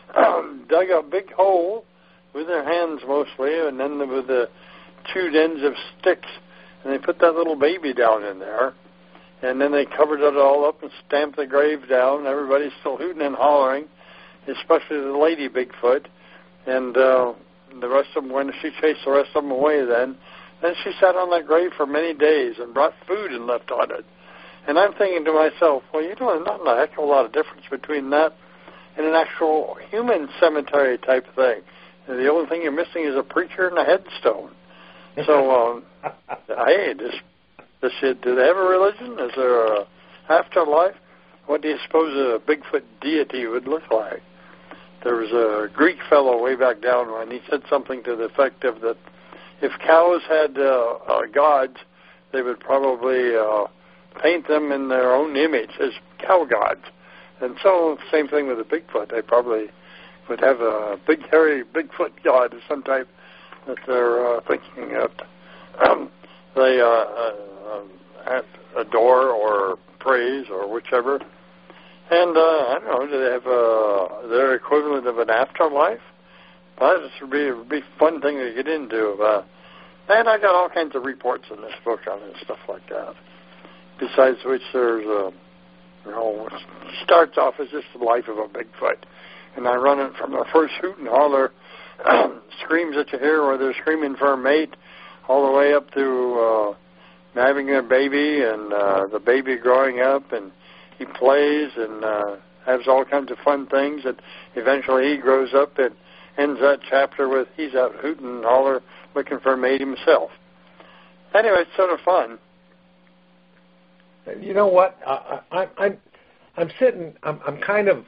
dug a big hole with their hands mostly, and then with the chewed ends of sticks, and they put that little baby down in there. And then they covered it all up and stamped the grave down. Everybody's still hooting and hollering, especially the lady Bigfoot. And uh, the rest of them, when she chased the rest of them away then, then she sat on that grave for many days and brought food and left on it. And I'm thinking to myself, well, you know, there's not a heck of a lot of difference between that and an actual human cemetery type thing. And the only thing you're missing is a preacher and a headstone. So, um, hey, does, does she, do they have a religion? Is there a afterlife? What do you suppose a Bigfoot deity would look like? There was a Greek fellow way back down when he said something to the effect of that if cows had uh, uh, gods, they would probably uh, paint them in their own image as cow gods. And so, same thing with the Bigfoot. They probably would have a big, hairy Bigfoot god of some type that they're uh, thinking of. Um, they uh, uh, adore or praise or whichever. And, uh, I don't know, do they have uh, their equivalent of an afterlife? Well, this would be, would be a fun thing to get into. Uh, and I got all kinds of reports in this book on it and stuff like that. Besides which there's, uh, you know, starts off as just the life of a Bigfoot. And I run it from the first hoot and holler screams that you hear where they're screaming for a mate all the way up to uh, having a baby and uh, the baby growing up, and he plays and uh, has all kinds of fun things, and eventually he grows up and ends that chapter with he's out hooting and holler looking for a mate himself. Anyway, it's sort of fun. You know what? I, I, I'm I'm sitting. I'm I'm kind of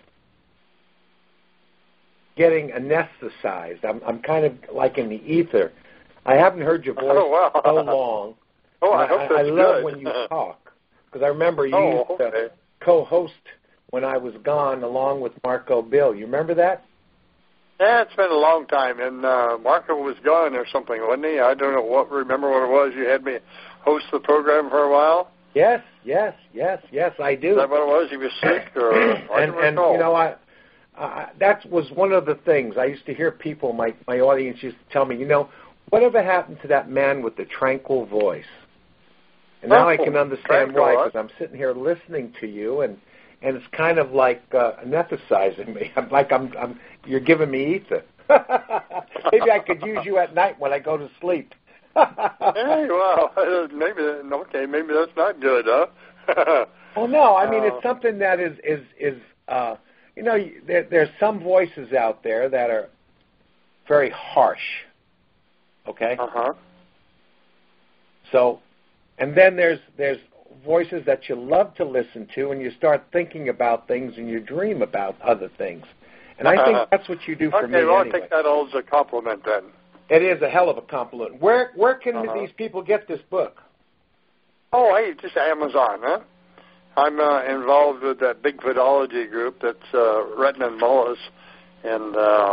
getting anesthetized. I'm I'm kind of like in the ether. I haven't heard your voice oh, wow. so long. Oh, I hope I, that's I love good. when you talk because I remember you oh, used okay. to co-host when I was gone, along with Marco Bill. You remember that? Yeah, it's been a long time, and uh, Marco was gone or something, wasn't he? I don't know what. Remember what it was? You had me host the program for a while. Yes, yes, yes, yes, I do. Is that what it was? He was sick, or I and, don't and recall. you know, I uh, that was one of the things I used to hear people, my my audience used to tell me, you know, whatever happened to that man with the tranquil voice? And now oh, I can understand tranquil, why, huh? because I'm sitting here listening to you, and and it's kind of like uh, anesthetizing me. I'm like I'm I'm you're giving me ether. Maybe I could use you at night when I go to sleep. Hey, well, maybe okay, maybe that's not good, huh? Well, no, I mean Uh, it's something that is is is uh, you know there, there's some voices out there that are very harsh. Okay. Uh huh. So, and then there's there's voices that you love to listen to, and you start thinking about things, and you dream about other things. And I think that's what you do for okay, me. well, anyway. I take that all as a compliment then. It is a hell of a compliment. Where where can Uh-huh. these people get this book? Oh, hey, just Amazon, huh? I'm uh, involved with that Bigfootology group that's uh, Retton and Mullis, and uh,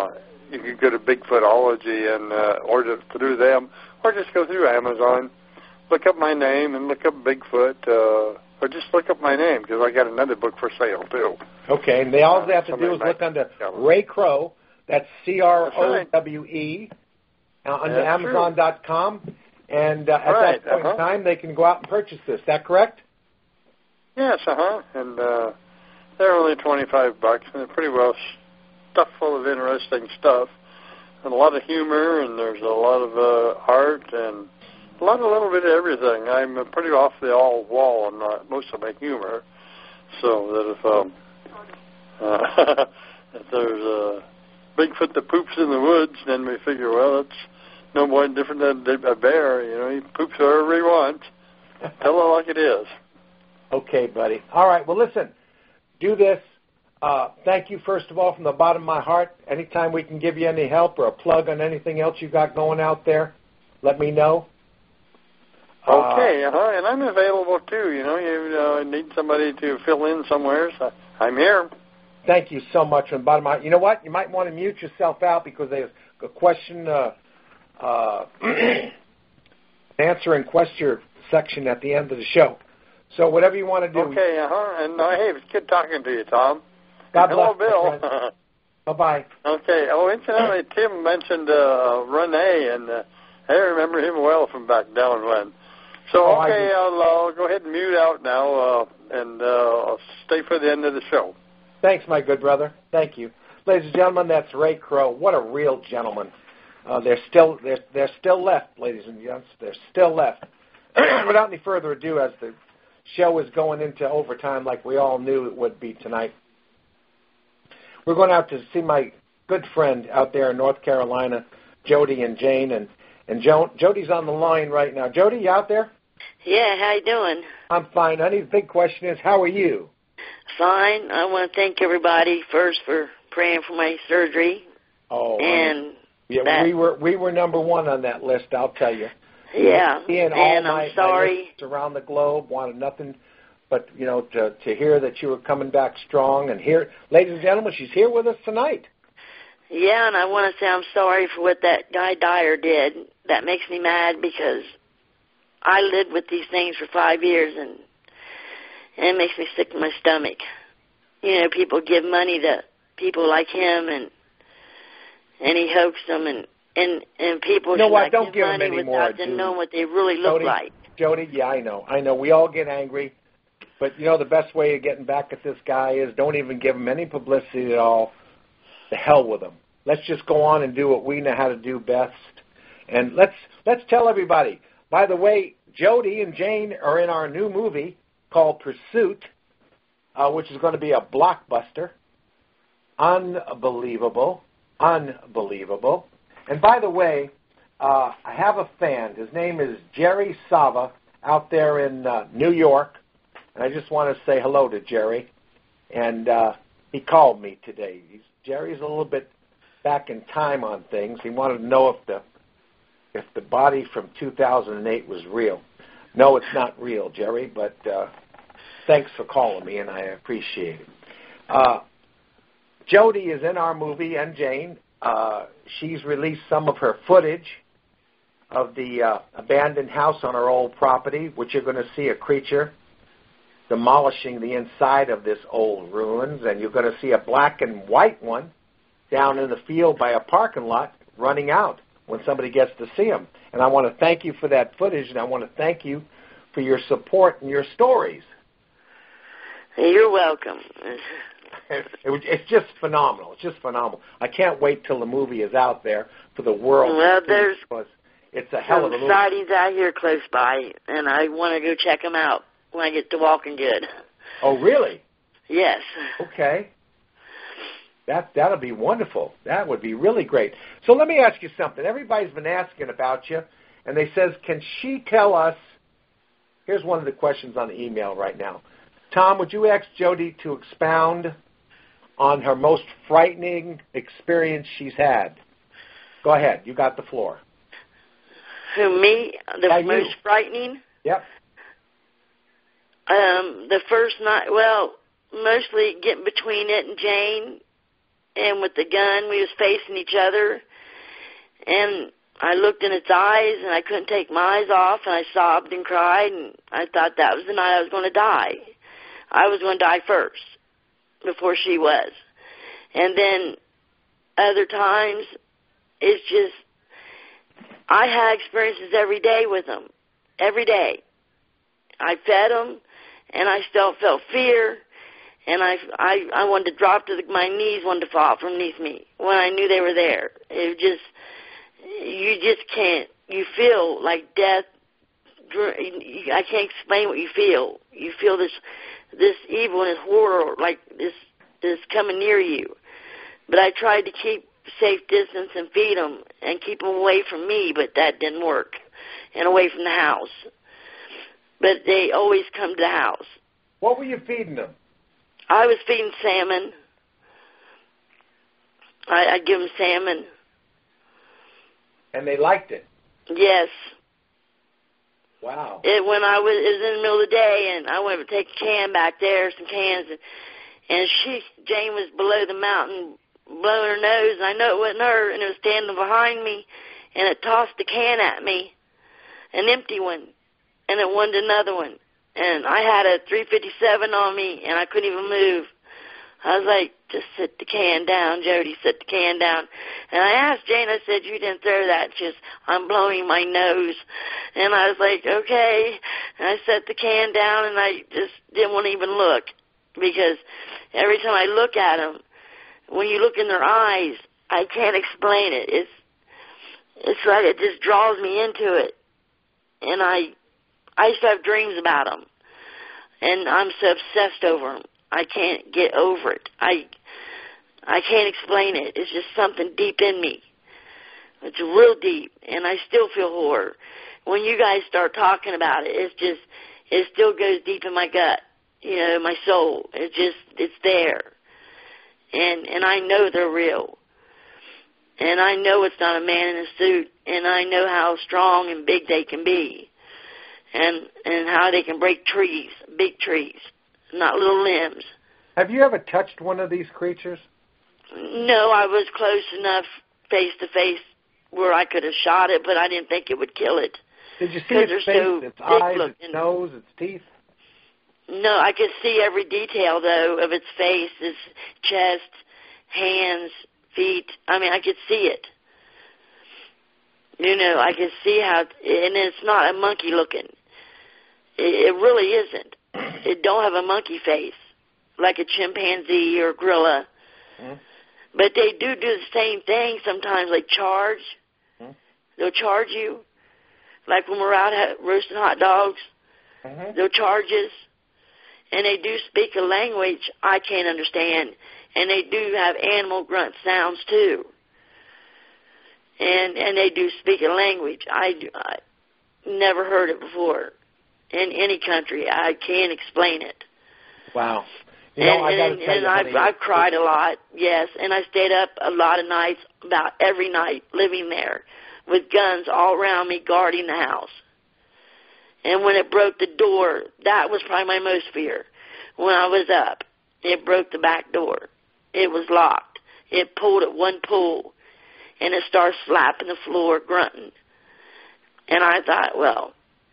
you could go to Bigfootology and uh, order through them, or just go through Amazon, look up my name and look up Bigfoot, uh, or just look up my name because I got another book for sale too. Okay, and they all they have to do is look under Ray Crowe. That's C R O W E uh, under Amazon dot com, and uh, at right, that point uh-huh. in time, they can go out and purchase this. Is that correct? Yes, uh huh. And uh, they're only twenty-five bucks, and they're pretty well stuffed full of interesting stuff, and a lot of humor, and there's a lot of uh, art, and a lot, a little bit of everything. I'm uh, pretty off the all wall on uh, most of my humor, so that if um, uh, if there's a Bigfoot that poops in the woods, then we figure, well, it's no more different than a bear. You know, he poops wherever he wants. Tell it like it is. Okay, buddy. All right. Well, listen. Do this. Uh, thank you, first of all, from the bottom of my heart. Anytime we can give you any help or a plug on anything else you got going out there, let me know. Okay, uh, uh-huh, and I'm available too. You know, you uh, need somebody to fill in somewhere, so I'm here. Thank you so much from the bottom of my heart. You know what? You might want to mute yourself out because there's a question, uh, uh, answer and question section at the end of the show. So whatever you want to do. Okay, uh-huh, and uh, hey, it's good talking to you, Tom. God Hello, bless, Bill. Bye-bye. Okay. Oh, incidentally, Tim mentioned uh, Rene, and uh, I remember him well from back down when. So, Oh, okay, I'll, I'll go ahead and mute out now, uh, and uh, I'll stay for the end of the show. Thanks, my good brother. Thank you. Ladies and gentlemen, that's Ray Crowe. What a real gentleman. Uh, they're still they're, they're still left, ladies and gents. They're still left. Without any further ado, as the show is going into overtime like we all knew it would be tonight, we're going out to see my good friend out there in North Carolina, Jody and Jane. And, and jo- Jody's on the line right now. Jody, you out there? Yeah, how you doing? I'm fine, honey. The big question is, how are you? Fine. I want to thank everybody first for praying for my surgery. Oh, and yeah, that, we were we were number one on that list. I'll tell you. Yeah, and, and all I'm my, sorry. My lists around the globe wanted nothing but you know to to hear that you were coming back strong. And here, ladies and gentlemen, she's here with us tonight. Yeah, and I want to say I'm sorry for what that guy Dyer did. That makes me mad because I lived with these things for five years, and, and it makes me sick to my stomach. You know, people give money to people like him, and and he hoaxed them, and, and, and people you know should what? not Don't give give money them any without more, them knowing what they really look Jody, like. Jody, yeah, I know. I know. We all get angry. But, you know, the best way of getting back at this guy is don't even give him any publicity at all. The hell with him. Let's just go on and do what we know how to do best. And let's let's tell everybody. By the way, Jody and Jane are in our new movie called Pursuit, uh, which is going to be a blockbuster. Unbelievable. Unbelievable. And by the way, uh, I have a fan. His name is Jerry Sava out there in uh, New York. And I just want to say hello to Jerry. And uh, he called me today. He's, Jerry's a little bit back in time on things. He wanted to know if the if the body from two thousand eight was real. No, it's not real, Jerry, but uh, thanks for calling me, and I appreciate it. Uh, Jody is in our movie, and Jane. Uh, she's released some of her footage of the uh, abandoned house on her old property, which you're going to see a creature demolishing the inside of this old ruins, and you're going to see a black and white one down in the field by a parking lot running out when somebody gets to see them. And I want to thank you for that footage, and I want to thank you for your support and your stories. You're welcome. It, it, it's just phenomenal. It's just phenomenal. I can't wait till the movie is out there for the world well, to see there's because it's a hell of a some movie. sightings out here close by, and I want to go check them out when I get to Walking Good. Oh, really? Yes. Okay. That, that'll be wonderful. That would be really great. So let me ask you something. Everybody's been asking about you, and they says, can she tell us, here's one of the questions on the email right now. Tom, would you ask Jody to expound on her most frightening experience she's had? Go ahead. You got the floor. Who, me? The Yeah, most you. frightening? Yep. Um, the first night, well, mostly getting between it and Jane and with the gun, we was facing each other, and I looked in its eyes, and I couldn't take my eyes off, and I sobbed and cried, and I thought that was the night I was going to die. I was going to die first before she was. And then other times, it's just, I had experiences every day with them, every day. I fed them, and I still felt fear, and I, I, I wanted to drop to the, my knees, wanted to fall from beneath me when I knew they were there. It just, you just can't, you feel like death. I can't explain what you feel. You feel this, this evil and this horror, like this, this coming near you. But I tried to keep safe distance and feed them and keep them away from me, but that didn't work, and away from the house. But they always come to the house. What were you feeding them? I was feeding salmon. I, I'd give them salmon. And they liked it? Yes. Wow. It, when I was, it was in the middle of the day, and I went to take a can back there, some cans, and, and she, Jane was below the mountain blowing her nose, and I know it wasn't her, and it was standing behind me, and it tossed the can at me, an empty one, and it wanted another one. And I had a three fifty-seven on me, and I couldn't even move. I was like, just sit the can down, Jody, sit the can down. And I asked Jane, I said, you didn't throw that. She says, I'm blowing my nose. And I was like, okay. And I set the can down, and I just didn't want to even look, because every time I look at them, when you look in their eyes, I can't explain it. It's it's like it just draws me into it. And I, I used to have dreams about them, and I'm so obsessed over them. I can't get over it. I, I can't explain it. It's just something deep in me. It's real deep, and I still feel horror. When you guys start talking about it, it's just, it still goes deep in my gut, you know, my soul. It's just, it's there. And and I know they're real. And I know it's not a man in a suit, and I know how strong and big they can be. And and how they can break trees, big trees, not little limbs. Have you ever touched one of these creatures? No, I was close enough face to face where I could have shot it, but I didn't think it would kill it. Did you see its face, so its eyes, looking. its nose, its teeth? No, I could see every detail, though, of its face, its chest, hands, feet. I mean, I could see it. You know, I could see how, and it's not a monkey looking. It, it really isn't. It don't have a monkey face, like a chimpanzee or gorilla. Mm. But they do do the same thing sometimes, like charge. Mm. They'll charge you, like when we're out roasting hot dogs. Mm-hmm. They'll charge us. And they do speak a language I can't understand. And they do have animal grunt sounds, too. And and they do speak a language. I, do, I never heard it before in any country. I can't explain it. Wow. You know, and I and, gotta tell and you, I've, honey, I've cried a lot, yes. And I stayed up a lot of nights, about every night, living there with guns all around me guarding the house. And when it broke the door, that was probably my most fear. When I was up, it broke the back door. It was locked. It pulled at one pull, and it started slapping the floor, grunting. And I thought, well,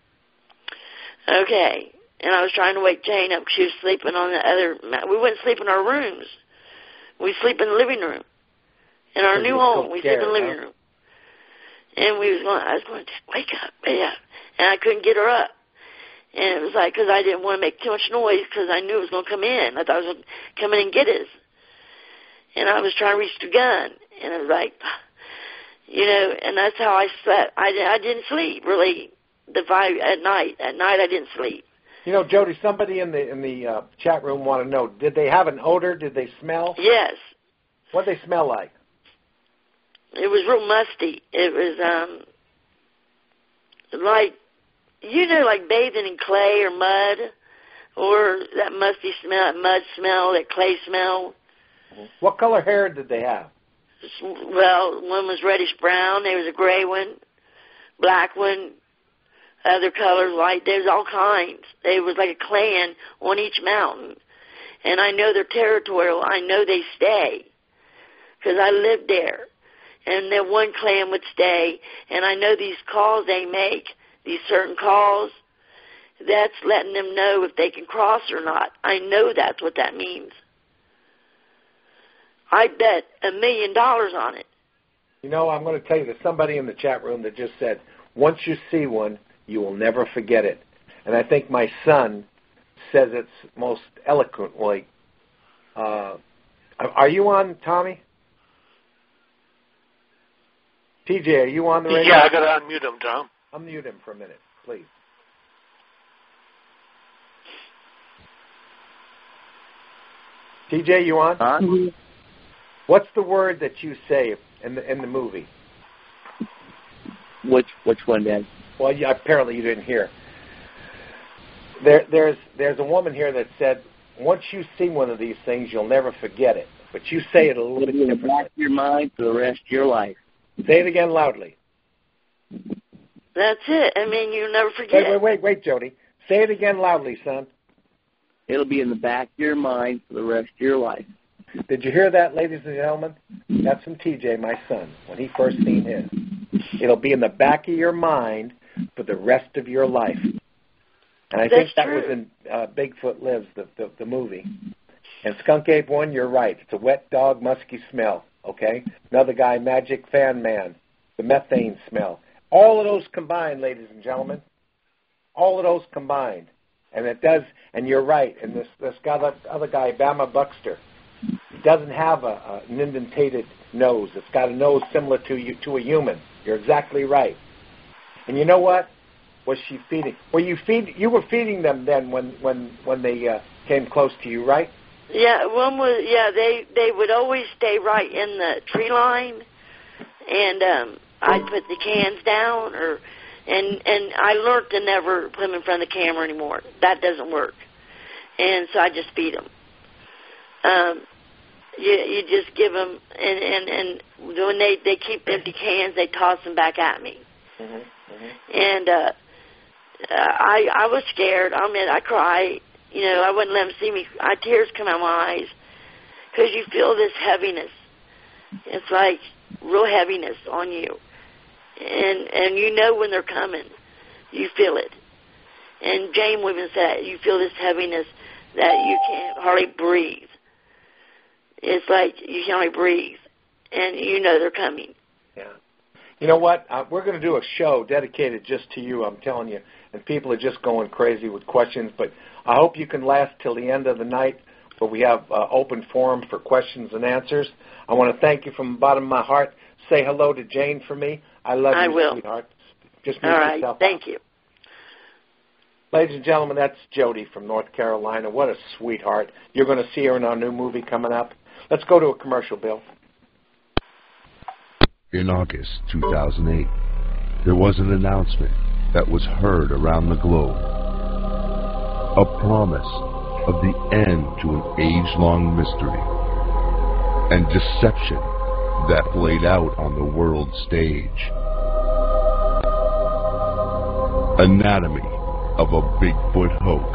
okay. And I was trying to wake Jane up because she was sleeping on the other mat. We wouldn't sleep in our rooms. We sleep in the living room. In our new home, we sleep in the living room. And we was going, I was going, just wake up, yeah. And I couldn't get her up. And it was like, because I didn't want to make too much noise because I knew it was going to come in. I thought it was going to come in and get us. And I was trying to reach the gun. And it was like, you know, and that's how I slept. I, I didn't sleep, really, the five, at night. At night, I didn't sleep. You know, Jody, somebody in the in the uh, chat room want to know, did they have an odor? Did they smell? Yes. What did they smell like? It was real musty. It was um like, you know, like bathing in clay or mud, or that musty smell, that mud smell, that clay smell. What color hair did they have? Well, one was reddish brown. There was a gray one, black one, other colors, white. There was all kinds. There was like a clan on each mountain. And I know they're territorial. I know they stay. because I lived there. And then one clan would stay, and I know these calls they make, these certain calls, that's letting them know if they can cross or not. I know that's what that means. I bet a million dollars on it. You know, I'm going to tell you, there's somebody in the chat room that just said, once you see one, you will never forget it. And I think my son says it's most eloquently. Uh, are you on, Tommy? T J, are you on the radio? Yeah, I got to unmute him, Tom. Unmute him for a minute, please. T J, you on? Huh? What's the word that you say in the in the movie? Which which one, Dad? Well, yeah, apparently you didn't hear. There, there's there's a woman here that said, once you see one of these things, you'll never forget it. But you say it a little It'll bit be in the differently. back of your mind for the rest of your life. Say it again loudly. That's it. I mean, you'll never forget. Wait, wait, wait, wait, Jody. Say it again loudly, son. It'll be in the back of your mind for the rest of your life. Did you hear that, ladies and gentlemen? That's from T J, my son, when he first seen his. It'll be in the back of your mind for the rest of your life. And I That's think that true. was in uh, Bigfoot Lives, the, the the movie. And Skunk Ape One, you're right. It's a wet dog, musky smell. Okay. Another guy, Magic Fan Man, the methane smell. All of those combined, ladies and gentlemen. All of those combined, and it does. And you're right. And this this guy, other guy, Bama Buxter, he doesn't have a, a, an indentated nose. It's got a nose similar to you to a human. You're exactly right. And you know what? Was she feeding? Were you feed? You were feeding them then when when when they uh, came close to you, right? Yeah, one was. Yeah, they they would always stay right in the tree line, and um, I'd put the cans down, or and and I learned to never put them in front of the camera anymore. That doesn't work, and so I just feed them. Um, you you just give them, and and and when they they keep empty cans, they toss them back at me, mm-hmm, mm-hmm. and uh, I I was scared. I mean, I cried. You know, I wouldn't let them see me. I tears come out of my eyes because you feel this heaviness. It's like real heaviness on you, and and you know when they're coming. You feel it. And Jane even said, you feel this heaviness that you can't hardly breathe. It's like you can only breathe, and you know they're coming. Yeah. You know what? Uh, we're going to do a show dedicated just to you, I'm telling you, and people are just going crazy with questions, but I hope you can last till the end of the night where we have uh, open forum for questions and answers. I want to thank you from the bottom of my heart. Say hello to Jane for me. I love I you, will. sweetheart. Just All right. yourself Thank out. you. Ladies and gentlemen, that's Jody from North Carolina. What a sweetheart. You're going to see her in our new movie coming up. Let's go to a commercial, Bill. In August two thousand eight, there was an announcement that was heard around the globe. A promise of the end to an age-long mystery and deception that played out on the world stage. Anatomy of a Bigfoot hoax.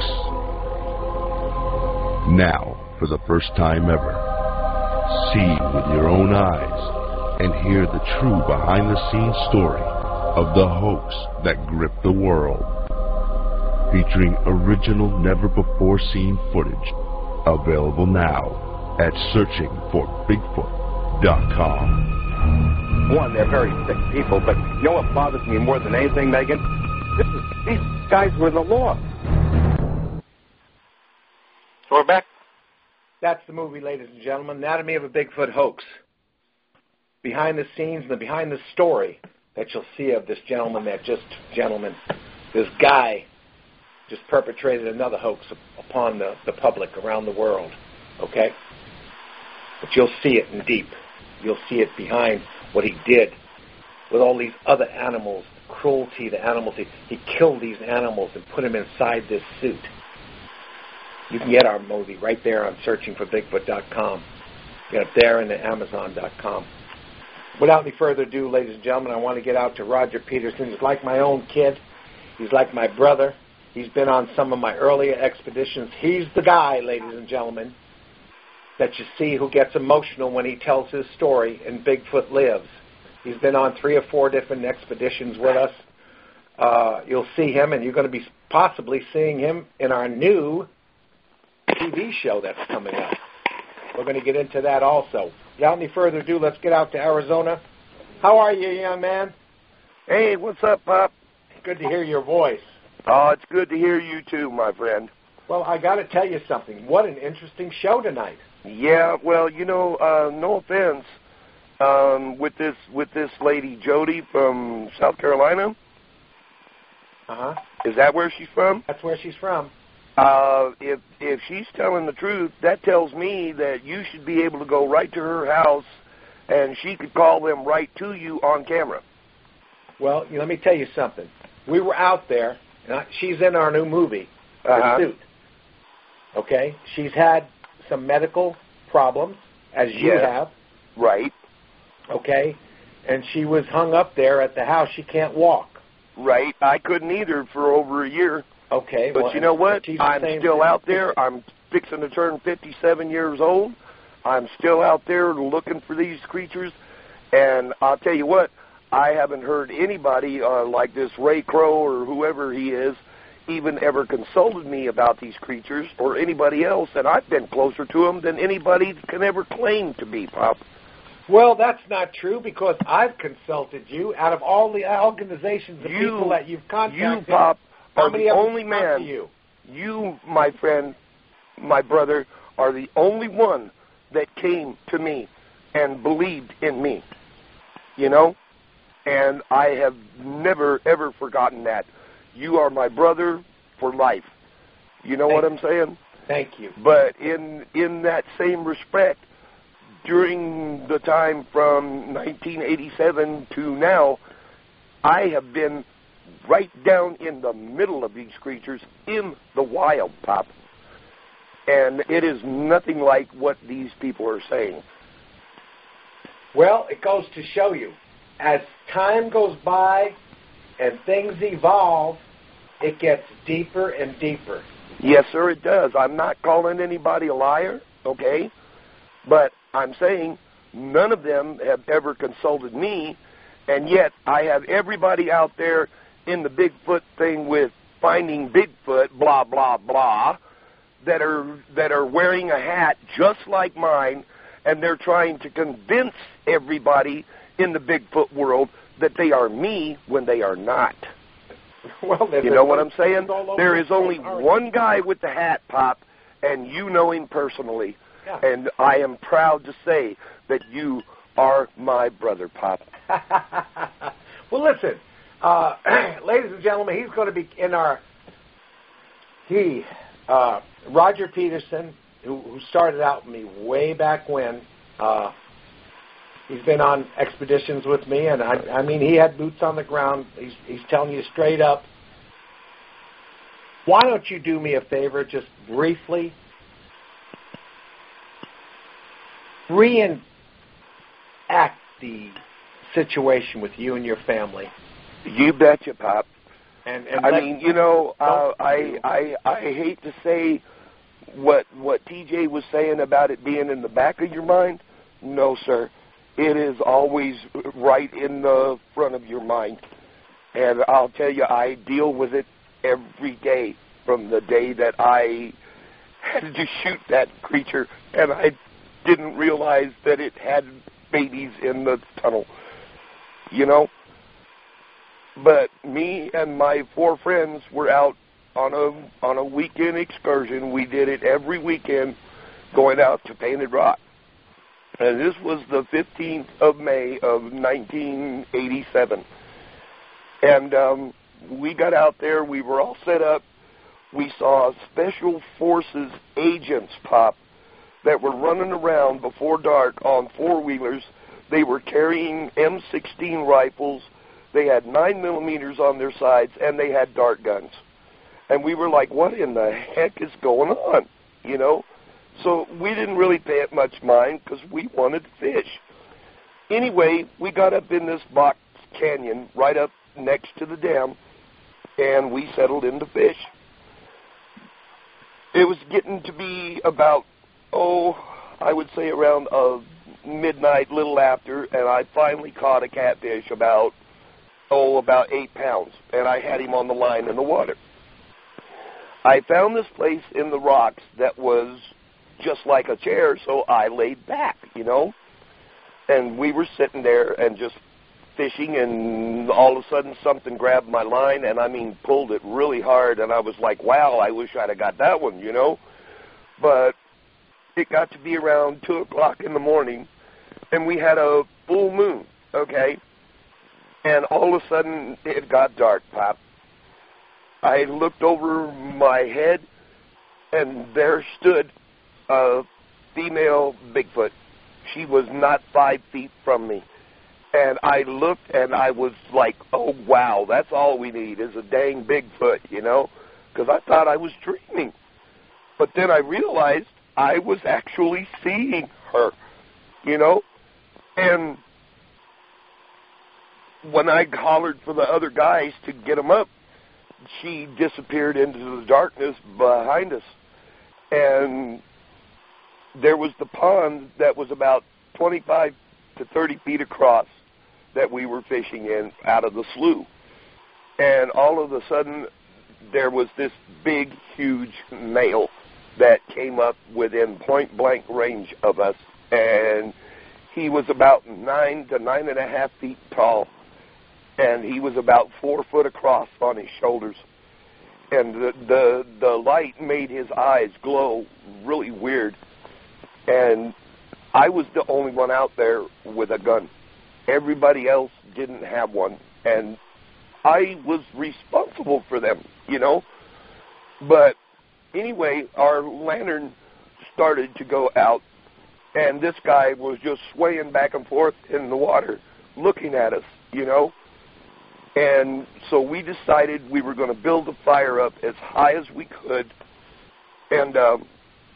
Now, for the first time ever, see with your own eyes and hear the true behind-the-scenes story of the hoax that gripped the world. Featuring original, never-before-seen footage. Available now at searching for bigfoot dot com. One, they're very sick people, but you know what bothers me more than anything, Megan? This is, these guys were the law. We're back. That's the movie, ladies and gentlemen, Anatomy of a Bigfoot Hoax. Behind the scenes and the behind the story that you'll see of this gentleman, that just gentleman, this guy just perpetrated another hoax upon the, the public around the world, okay? But you'll see it in deep. You'll see it behind what he did with all these other animals, cruelty to animals. He, he killed these animals and put them inside this suit. You can get our movie right there on searching for bigfoot dot com. Get it there and at amazon dot com. Without any further ado, ladies and gentlemen, I want to get out to Roger Peterson. He's like my own kid. He's like my brother. He's been on some of my earlier expeditions. He's the guy, ladies and gentlemen. that you see who gets emotional when he tells his story in Bigfoot Lives. He's been on three or four different expeditions with us. Uh, you'll see him, and you're going to be possibly seeing him in our new T V show that's coming up. We're going to get into that also. Without any further ado, let's get out to Arizona. How are you, young man? Hey, what's up, Pop? Good to hear your voice. Oh, it's good to hear you too, my friend. Well, I got to tell you something. What an interesting show tonight. Yeah, well, you know, uh, no offense, um, with this with this lady Jody from South Carolina. Uh huh. Is that where she's from? That's where she's from. Uh, if if she's telling the truth, that tells me that you should be able to go right to her house, and she could call them right to you on camera. Well, let me tell you something. We were out there, and I, she's in our new movie, uh-huh. Pursuit. Okay? She's had some medical problems, as you yeah. have. Right. Okay? And she was hung up there at the house. She can't walk. Right. I couldn't either for over a year. Okay. But well, you know what? I'm still thing. out there. I'm fixing to turn fifty-seven years old. I'm still out there looking for these creatures. And I'll tell you what, I haven't heard anybody uh, like this Ray Crow or whoever he is even ever consulted me about these creatures or anybody else, and I've been closer to them than anybody can ever claim to be, Pop. Well, that's not true, because I've consulted you. Out of all the organizations of you, people that you've contacted, you, Pop, how are many the of them only talk man. To you? You, my friend, my brother, are the only one that came to me and believed in me. You know? And I have never, ever forgotten that. You are my brother for life. You know Thank what I'm saying? Thank you. But in in that same respect, during the time from nineteen eighty-seven to now, I have been right down in the middle of these creatures in the wild, Pop. And it is nothing like what these people are saying. Well, it goes to show you, as time goes by and things evolve, it gets deeper and deeper. Yes, sir, it does. I'm not calling anybody a liar, okay? But I'm saying none of them have ever consulted me, and yet I have everybody out there in the Bigfoot thing with finding Bigfoot, blah, blah, blah, that are that are wearing a hat just like mine, and they're trying to convince everybody in the Bigfoot world that they are me when they are not. Well, you know what I'm saying? There is only one guy with the hat, Pop, and you know him personally. Yeah. And I am proud to say that you are my brother, Pop. Well, listen, uh, ladies and gentlemen, he's going to be in our, he, uh, Roger Peterson, who, who started out with me way back when, uh, he's been on expeditions with me, and I, I mean, he had boots on the ground. He's, he's telling you straight up. Why don't you do me a favor, just briefly? Reenact the situation with you and your family. You betcha, Pop. And, and I let, mean, you know, uh, I, I I hate to say what what T J was saying about it being in the back of your mind. No, sir. It is always right in the front of your mind. And I'll tell you, I deal with it every day from the day that I had to shoot that creature, and I didn't realize that it had babies in the tunnel, you know? But me and my four friends were out on a on a weekend excursion. We did it every weekend, going out to Painted Rock. And this was the fifteenth of May of nineteen eighty-seven. And um, we got out there. We were all set up. We saw Special Forces agents, Pop, that were running around before dark on four-wheelers. They were carrying M sixteen rifles. They had nine millimeters on their sides, and they had dart guns. And we were like, what in the heck is going on, you know? So we didn't really pay it much mind because we wanted to fish. Anyway, we got up in this box canyon right up next to the dam, and we settled in to fish. It was getting to be about, oh, I would say around uh, midnight, little after, and I finally caught a catfish about, oh, about eight pounds, and I had him on the line in the water. I found this place in the rocks that was just like a chair, so I laid back, you know, and we were sitting there and just fishing, and all of a sudden something grabbed my line, and I mean pulled it really hard, and I was like, wow, I wish I'd have got that one, you know. But it got to be around two o'clock in the morning, and we had a full moon, okay, and all of a sudden it got dark, Pop. I looked over my head, and there stood a female Bigfoot. She was not five feet from me. And I looked, and I was like, oh, wow, that's all we need is a dang Bigfoot, you know, because I thought I was dreaming. But then I realized I was actually seeing her, you know. And when I hollered for the other guys to get them up, she disappeared into the darkness behind us. And there was the pond that was about twenty-five to thirty feet across that we were fishing in out of the slough. And all of a sudden, there was this big, huge male that came up within point-blank range of us. And he was about nine to nine and a half feet tall. And he was about four foot across on his shoulders. And the, the, the light made his eyes glow really weird. And I was the only one out there with a gun. Everybody else didn't have one, and I was responsible for them, you know. But anyway, our lantern started to go out, and this guy was just swaying back and forth in the water looking at us, you know. And so we decided we were going to build the fire up as high as we could and um,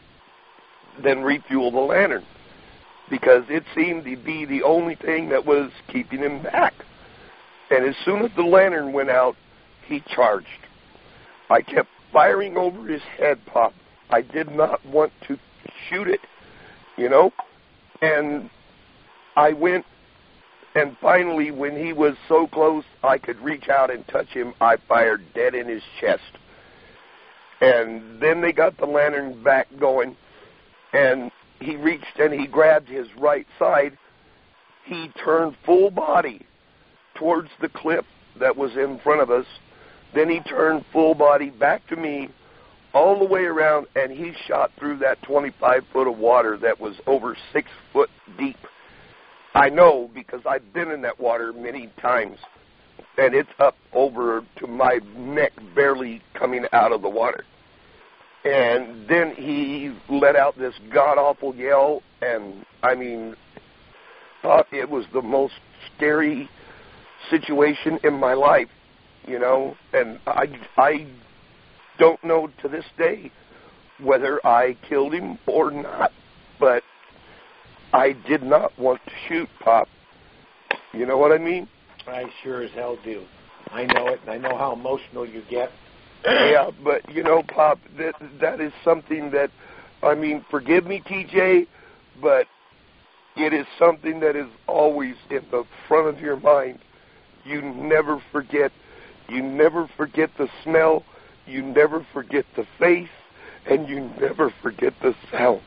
then refuel the lantern, because it seemed to be the only thing that was keeping him back. And as soon as the lantern went out, he charged. I kept firing over his head, Pop. I did not want to shoot it, you know. And I went, and finally, when he was so close I could reach out and touch him, I fired dead in his chest. And then they got the lantern back going, and he reached and he grabbed his right side. He turned full body towards the cliff that was in front of us. Then he turned full body back to me all the way around, and he shot through that twenty-five foot of water that was over six foot deep. I know because I've been in that water many times, and it's up over to my neck, barely coming out of the water. And then he let out this god-awful yell, and, I mean, uh, it was the most scary situation in my life, you know, and I, I don't know to this day whether I killed him or not, but I did not want to shoot, Pop. You know what I mean? I sure as hell do. I know it, and I know how emotional you get. Yeah, but, you know, Pop, that, that is something that, I mean, forgive me, T J, but it is something that is always in the front of your mind. You never forget. You never forget the smell. You never forget the face. And you never forget the sound.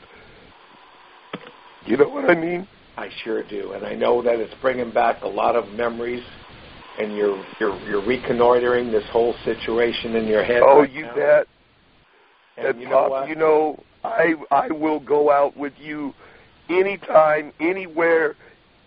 You know what I mean? I sure do, and I know that it's bringing back a lot of memories. And you're you're you're reconnoitering this whole situation in your head. Oh, right you now. bet. And, and you Pop, know what? you know, I I will go out with you anytime, anywhere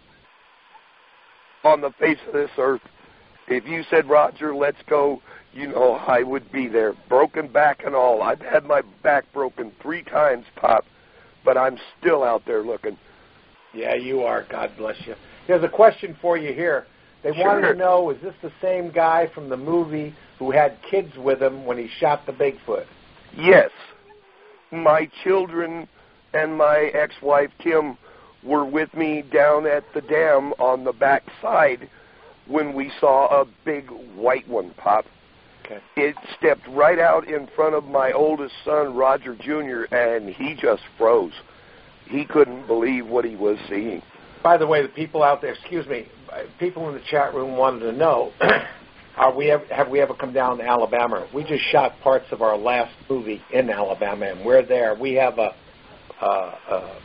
on the face of this earth. If you said, Roger, let's go, you know, I would be there, broken back and all. I've had my back broken three times, Pop, but I'm still out there looking. Yeah, you are. God bless you. There's a question for you here. They Sure. wanted to know, is this the same guy from the movie who had kids with him when he shot the Bigfoot? Yes. My children and my ex-wife, Kim, were with me down at the dam on the back side when we saw a big white one, Pop. Okay. It stepped right out in front of my oldest son, Roger Junior, and he just froze. he couldn't believe what he was seeing. By the way, the people out there, excuse me, people in the chat room wanted to know, are we ever, have we ever come down to Alabama? We just shot parts of our last movie in Alabama, and we're there. We have a, a, a,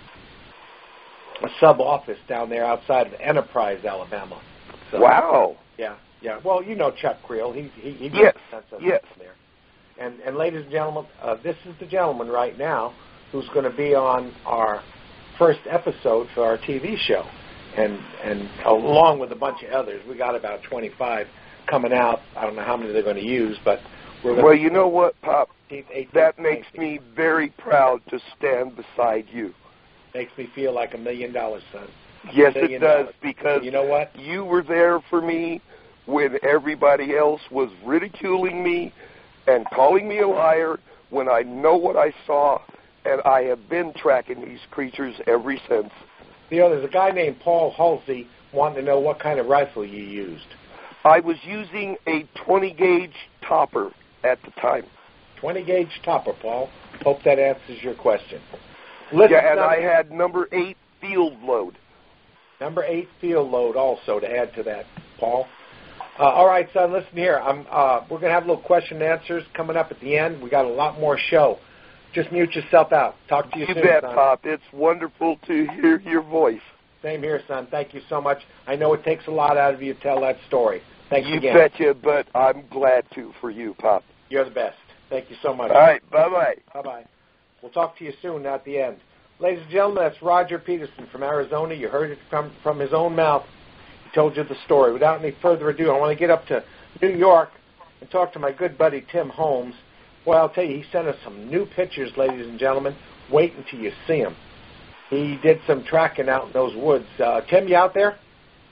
a sub-office down there outside of Enterprise, Alabama. So, wow. Yeah, yeah. Well, you know Chuck Creel. He, he, he yes, sense of yes. there. And, and ladies and gentlemen, uh, this is the gentleman right now who's going to be on our first episode for our T V show, and and along with a bunch of others. We got about twenty-five coming out. I don't know how many they're going to use, but we're going well, to... you know what, Pop? eighteenth, that makes me very proud to stand beside you. Makes me feel like a million dollars, son. Yes, it does, dollars. because you know what? You were there for me when everybody else was ridiculing me and calling me a liar when I know what I saw, and I have been tracking these creatures ever since. You know, there's a guy named Paul Halsey wanting to know what kind of rifle you used. I was using a twenty gauge topper at the time. twenty gauge topper, Paul. Hope that answers your question. Listen, yeah, and now, I had number eight field load. Number eight field load also to add to that, Paul. Uh, all right, son, listen here. I'm, uh, we're going to have a little question and answers coming up at the end. We got a lot more show. Just mute yourself out. Talk to you, you soon, bet, son. Pop. It's wonderful to hear your voice. Same here, son. Thank you so much. I know it takes a lot out of you to tell that story. Thanks you again. You betcha, but I'm glad to for you, Pop. You're the best. Thank you so much. All right, bye-bye. Bye-bye. We'll talk to you soon at the end. Ladies and gentlemen, that's Roger Peterson from Arizona. You heard it from, from his own mouth. He told you the story. Without any further ado, I want to get up to New York and talk to my good buddy Tim Holmes. Well, I'll tell you, he sent us some new pictures, ladies and gentlemen. Wait until you see them. He did some tracking out in those woods. Uh, Tim, you out there?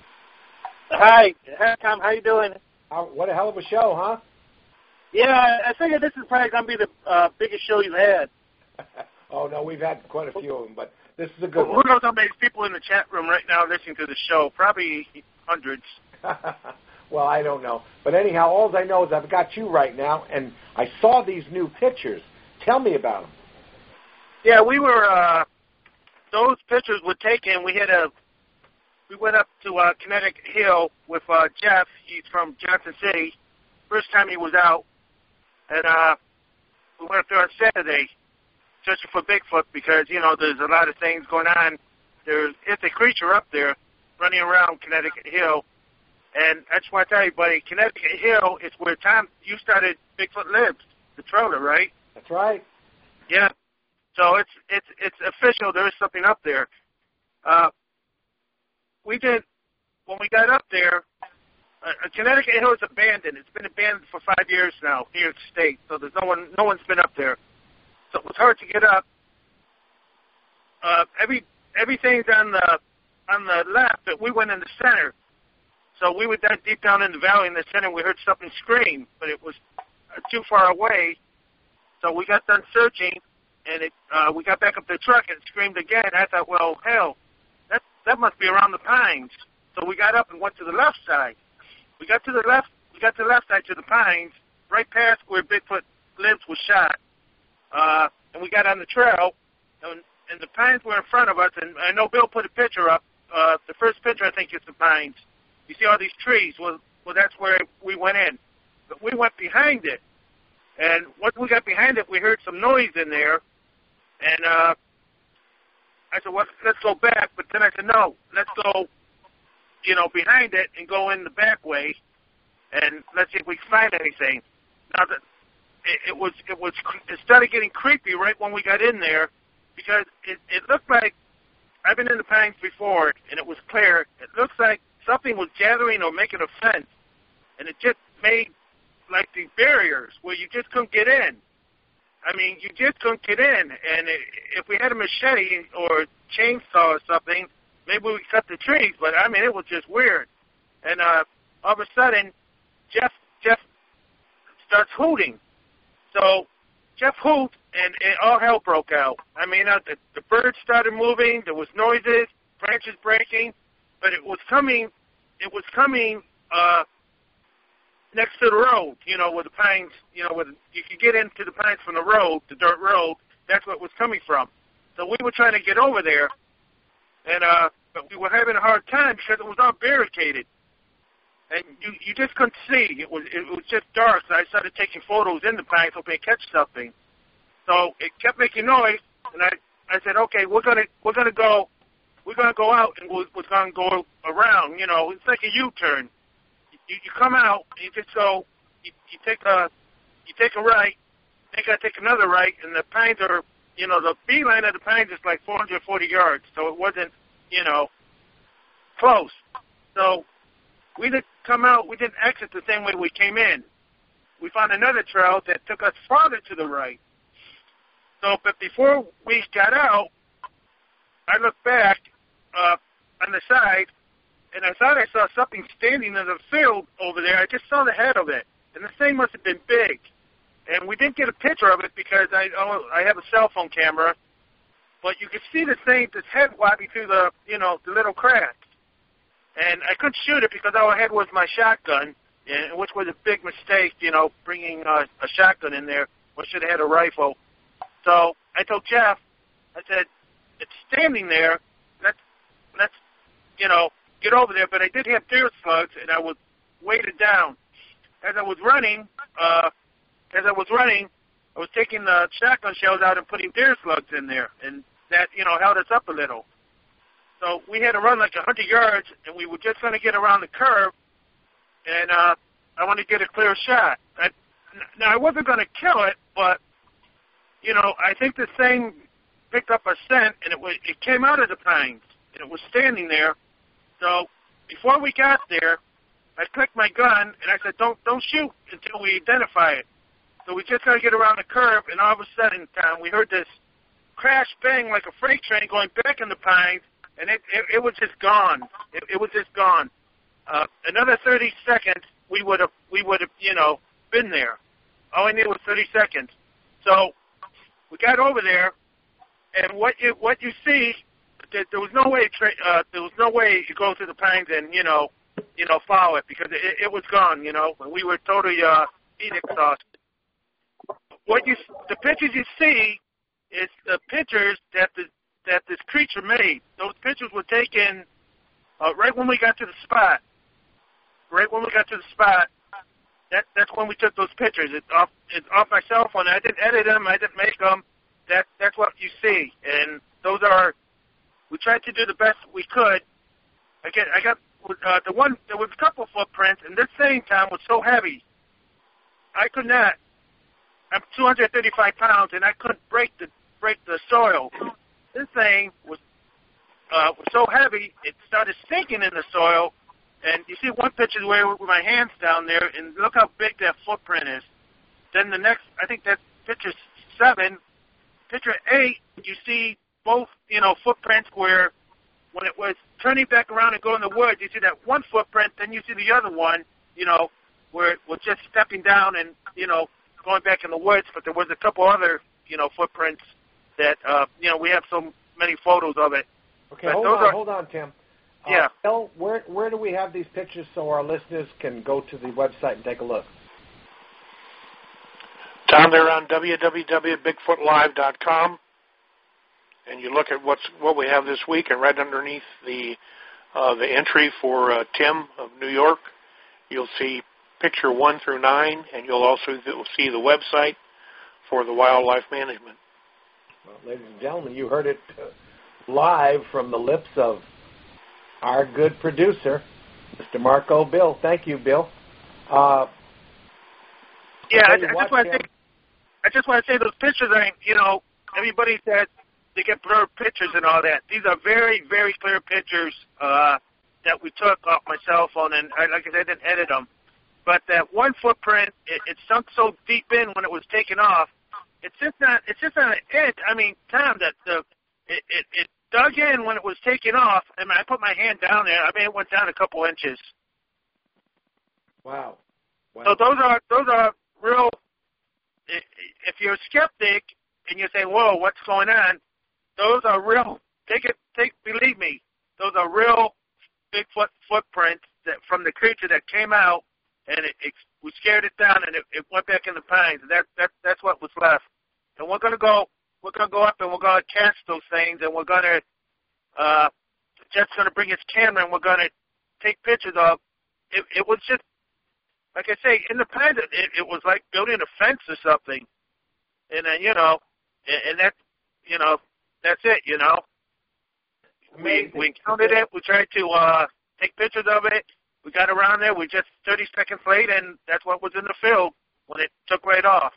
Hi. Hi, Tom. How you doing? Uh, what a hell of a show, huh? Yeah, I figured this is probably going to be the uh, biggest show you've had. Oh, no, we've had quite a few of them, but this is a good well, one. Who knows how many people in the chat room right now listening to the show? Probably hundreds. Well, I don't know. But anyhow, all I know is I've got you right now, and I saw these new pictures. Tell me about them. Yeah, we were, uh, those pictures were taken. We had a, we went up to uh, Kinetic Hill with uh, Jeff. He's from Johnson City. First time he was out. And uh, we went up there on Saturday searching for Bigfoot because, you know, there's a lot of things going on. There's, it's a creature up there running around Connecticut Hill. And I just want to tell you, buddy, Connecticut Hill is where Tom, you started Bigfoot Lives, the trailer, right? That's right. Yeah. So it's it's it's official. There is something up there. Uh, we did, when we got up there, uh, Connecticut Hill is abandoned. It's been abandoned for five years now, New York State. So there's no one, no one's been up there. So it was hard to get up. Uh, every everything's on the on the left, but we went in the center. So we were down deep down in the valley in the center. We heard something scream, but it was uh, too far away. So we got done searching, and it uh, we got back up to the truck and it screamed again. I thought, well, hell, that that must be around the pines. So we got up and went to the left side. We got to the left. We got to the left side to the pines, right past where Bigfoot Lives was shot. Uh, and we got on the trail, and, and the pines were in front of us. And I know Bill put a picture up. Uh, the first picture, I think, is the pines. You see all these trees. Well, well, that's where we went in. But we went behind it. And once we got behind it, we heard some noise in there. And uh, I said, well, let's go back. But then I said, no, let's go, you know, behind it and go in the back way. And let's see if we can find anything. Now, the, it, it was, it was, it started getting creepy right when we got in there because it, it looked like, I've been in the pines before, and it was clear. It looks like something was gathering or making a fence, and it just made like these barriers where you just couldn't get in. I mean, you just couldn't get in, and it, if we had a machete or a chainsaw or something, maybe we could cut the trees, but I mean, it was just weird. And uh, all of a sudden, Jeff Jeff starts hooting. So Jeff hoot, and, and all hell broke out. I mean, uh, the, the birds started moving, there was noises, branches breaking, but it was coming, it was coming uh, next to the road, you know, where the pines, you know, where the, you could get into the pines from the road, the dirt road. That's what it was coming from. So we were trying to get over there, and uh, but we were having a hard time because it was all barricaded, and you you just couldn't see. It was it was just dark. So I started taking photos in the pines hoping to catch something. So it kept making noise, and I, I said, okay, we're gonna we're gonna go we're gonna go out, and we're, we're gonna go around. You know, it's like a U-turn. You, you come out, and you just go. You, you take a you take a right, then you gotta take another right, and the pines are, you know, the beeline of the pines is like four hundred forty yards, so it wasn't, you know, close. So we didn't come out, we didn't exit the same way we came in. We found another trail that took us farther to the right. So, but before we got out, I looked back uh, on the side, and I thought I saw something standing in the field over there. I just saw the head of it, and the thing must have been big. And we didn't get a picture of it because I oh, I have a cell phone camera, but you could see the thing, this head wabbing through the, you know, the little crack. And I couldn't shoot it because all I had was my shotgun, and, which was a big mistake, you know, bringing uh, a shotgun in there. I should have had a rifle. So I told Jeff, I said, it's standing there. Let's, let's, you know, get over there. But I did have deer slugs, and I was weighted down. As I was running, uh, as I was running, I was taking the shotgun shells out and putting deer slugs in there, and that, you know, held us up a little. So we had to run like one hundred yards, and we were just going to get around the curve, and uh, I wanted to get a clear shot. I, now, I wasn't going to kill it, but, you know, I think the thing picked up a scent, and it was, it came out of the pines, and it was standing there. So before we got there, I clicked my gun, and I said, don't don't shoot until we identify it. So we just got to get around the curve, and all of a sudden, Tom, we heard this crash bang like a freight train going back in the pines, and it, it, it was just gone. It, it was just gone. Uh, another thirty seconds, we would have, we would have, you know, been there. All I needed was thirty seconds. So we got over there, and what you what you see, there, there was no way, tra- uh, there was no way you go through the pines and you know, you know, follow it because it, it was gone. You know, we were totally uh, heat exhausted. What you, the pictures you see, is the pictures that the that this creature made. Those pictures were taken uh, right when we got to the spot. Right when we got to the spot, that that's when we took those pictures. It's off it's off my cell phone. I didn't edit them. I didn't make them. That that's what you see. And those are. We tried to do the best we could. I get I got uh, the one. There was a couple footprints, and this thing, Tom, was so heavy. I could not. I'm two hundred thirty-five pounds, and I couldn't break the break the soil. This thing was uh, was so heavy, it started sinking in the soil. And you see one picture where with my hands down there, and look how big that footprint is. Then the next, I think that's picture seven. Picture eight, you see both, you know, footprints where when it was turning back around and going in the woods, you see that one footprint, then you see the other one, you know, where it was just stepping down and, you know, going back in the woods. But there was a couple other, you know, footprints that, uh, you know, we have so many photos of it. Okay, but hold those on, are, hold on, Tim. Uh, yeah. Bill, where where do we have these pictures so our listeners can go to the website and take a look? Down there on w w w dot bigfoot live dot com, and you look at what's what we have this week, and right underneath the uh, the entry for uh, Tim of New York, you'll see picture one through nine, and you'll also see the website for the wildlife management. Well, ladies and gentlemen, you heard it uh, live from the lips of our good producer, Mister Marco Bill. Thank you, Bill. Uh, yeah, I, I what, just want to say, I just want to say those pictures ain't, you know, everybody said they get blurred pictures and all that. These are very, very clear pictures uh, that we took off my cell phone, and I, like I said, I didn't edit them. But that one footprint, it, it sunk so deep in when it was taken off. It's just not. It's just on an edge. I mean, Tom, that the it, it, it dug in when it was taken off. I mean, I put my hand down there. I mean, it went down a couple inches. Wow. wow. So those are those are real. If you're a skeptic and you say, "Whoa, what's going on?" Those are real. Take it. Take. Believe me, those are real Bigfoot footprints that from the creature that came out. And it, it, we scared it down, and it, it went back in the pines. And that, that, that's what was left. And we're going to go. We're we're going to go up and we're going to cast those things, and we're going to, uh, Jeff's going to bring his camera, and we're going to take pictures of. It, it was just, like I say, independent. It, it was like building a fence or something. And then, you know, and, and that, you know, that's it, you know. We, we counted it. We tried to uh, take pictures of it. We got around there. We just thirty seconds late, and that's what was in the field when it took right off.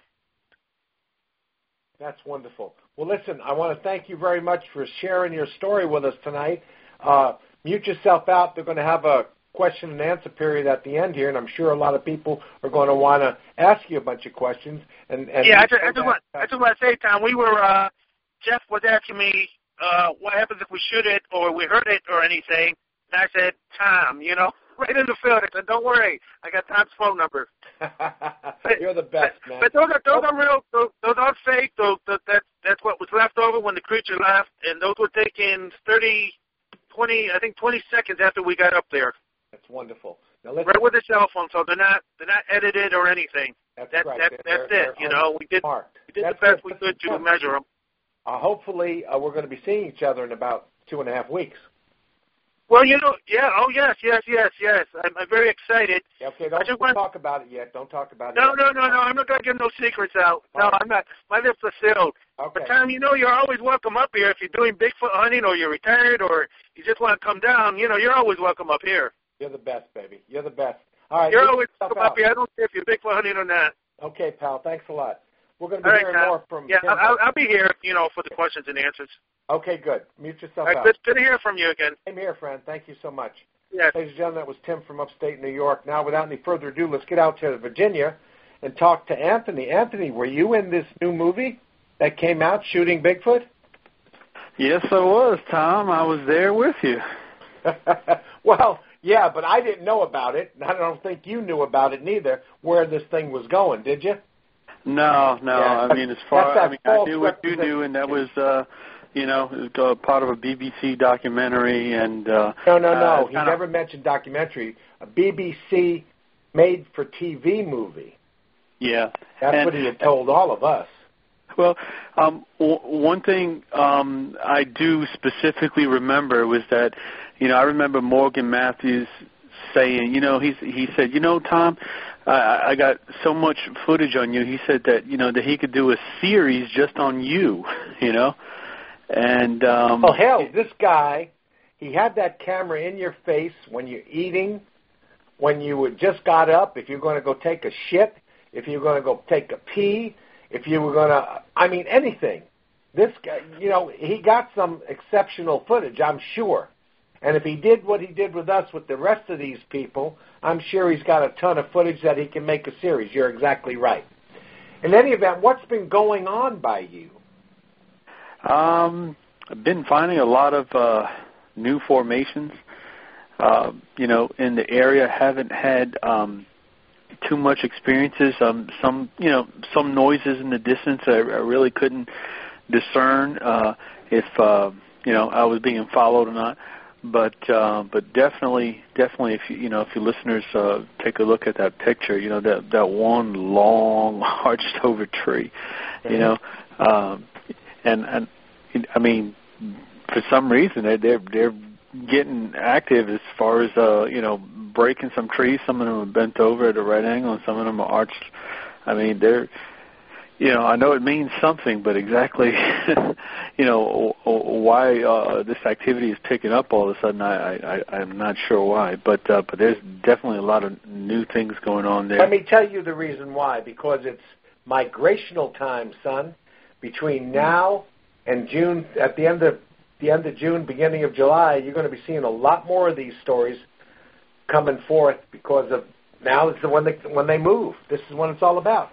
That's wonderful. Well, listen, I want to thank you very much for sharing your story with us tonight. Uh, mute yourself out. They're going to have a question and answer period at the end here, and I'm sure a lot of people are going to want to ask you a bunch of questions. And, and yeah, I just, I just want I just want to say, Tom, we were uh, Jeff was asking me uh, what happens if we shoot it or we hurt it or anything, and I said, Tom, you know, right in the field. I said, don't worry, I got Tom's phone number. You're the best, man. But those are those are real. Those, those aren't fake. Those, that that's that's what was left over when the creature left, and those were taken thirty, twenty, I think twenty seconds after we got up there. That's wonderful. Now right with the cell phone, so they're not they're not edited or anything. That's that, right. That, they're, that's they're, it. You know, we did marked. we did that's the best it. we could to measure them. Uh, hopefully, uh, we're going to be seeing each other in about two and a half weeks. Well, you know, yeah, oh, yes, yes, yes, yes. I'm, I'm very excited. Yeah, okay, don't, don't want... talk about it yet. Don't talk about it no, yet. No, no, no, no. I'm not going to give no secrets out. No, I'm not. My lips are sealed. Okay. But, Tom, you know, you're always welcome up here. If you're doing Bigfoot hunting or you're retired or you just want to come down, you know, you're always welcome up here. You're the best, baby. You're the best. All right. You're always welcome up here. I don't care if you're Bigfoot hunting or not. Okay, pal. Thanks a lot. We're going to be All hearing right, more from Yeah, Tim. I'll, I'll be here, you know, for the questions and answers. Okay, good. Mute yourself All right, out. good, good to hear from you again. Same here, friend. Thank you so much. Yes. Ladies and gentlemen, that was Tim from upstate New York. Now, without any further ado, let's get out to Virginia and talk to Anthony. Anthony, were you in this new movie that came out, Shooting Bigfoot? Yes, I was, Tom. I was there with you. Well, yeah, but I didn't know about it. I don't think you knew about it neither, where this thing was going, did you? No, no. Yeah. I mean, as far That's I mean, I knew what you knew, and that was, uh, you know, it was uh, part of a B B C documentary. And uh, no, no, no. Uh, he never mentioned documentary. A B B C made-for-T V movie. Yeah, that's and, what he had told all of us. Well, um, w- one thing um, I do specifically remember was that, you know, I remember Morgan Matthews saying, you know, he's, he said, you know, Tom, I, I got so much footage on you. He said that, you know, that he could do a series just on you, you know. And um, oh, hell, this guy, he had that camera in your face when you're eating, when you had just got up, if you're going to go take a shit, if you're going to go take a pee, if you were going to, I mean, anything. This guy, you know, he got some exceptional footage, I'm sure. And if he did what he did with us with the rest of these people, I'm sure he's got a ton of footage that he can make a series. You're exactly right. In any event, what's been going on by you? Um, I've been finding a lot of uh, new formations, uh, you know, in the area. Haven't had um, too much experiences. Um, some, you know, some noises in the distance I, I really couldn't discern uh, if, uh, you know, I was being followed or not. But uh, but definitely, definitely, if you you know if your listeners uh, take a look at that picture, you know that that one long arched over tree, you know, um, and and I mean, for some reason they're they're they're getting active as far as uh, you know breaking some trees. Some of them are bent over at a right angle, and some of them are arched. I mean, they're. You know, I know it means something, but exactly, you know, why uh, this activity is picking up all of a sudden, I, I, I'm not sure why. But uh, but there's definitely a lot of new things going on there. Let me tell you the reason why. Because it's migrational time, son. Between now and June, at the end of the end of June, beginning of July, you're going to be seeing a lot more of these stories coming forth. Because of now is the when they when they move. This is when it's all about.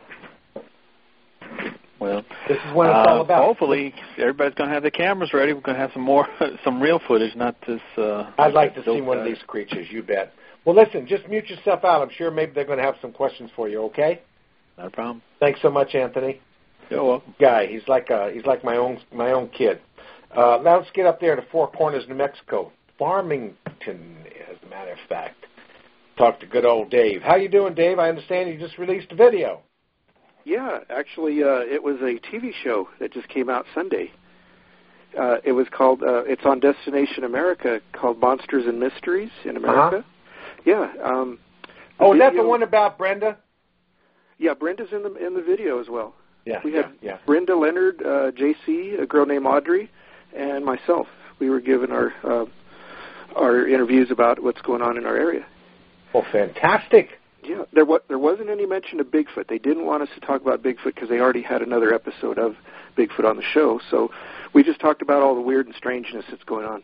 Well, this is what it's uh, all about. Hopefully, everybody's going to have the cameras ready. We're going to have some more, some real footage, not this. Uh, I'd like to see one of these creatures. You bet. Well, listen, just mute yourself out. I'm sure maybe they're going to have some questions for you. Okay? No problem. Thanks so much, Anthony. You're welcome. Guy, he's like a, he's like my own my own kid. Uh, now let's get up there to Four Corners, New Mexico, Farmington, as a matter of fact. Talk to good old Dave. How you doing, Dave? I understand you just released a video. Yeah, actually, uh, it was a T V show that just came out Sunday. Uh, it was called, uh, it's on Destination America, called Monsters and Mysteries in America. Uh-huh. Yeah. Um, oh, is that video, the one about Brenda? Yeah, Brenda's in the in the video as well. Yeah, we had yeah, yeah. Brenda Leonard, uh, J C, a girl named Audrey, and myself. We were given our uh, our interviews about what's going on in our area. Well, fantastic. Yeah, there was there wasn't any mention of Bigfoot. They didn't want us to talk about Bigfoot because they already had another episode of Bigfoot on the show. So we just talked about all the weird and strangeness that's going on.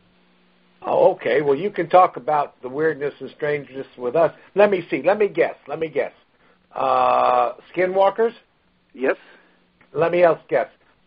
Oh, okay. Well, you can talk about the weirdness and strangeness with us. Let me see. Let me guess. Let me guess. Uh, skinwalkers? Yes. Let me else guess.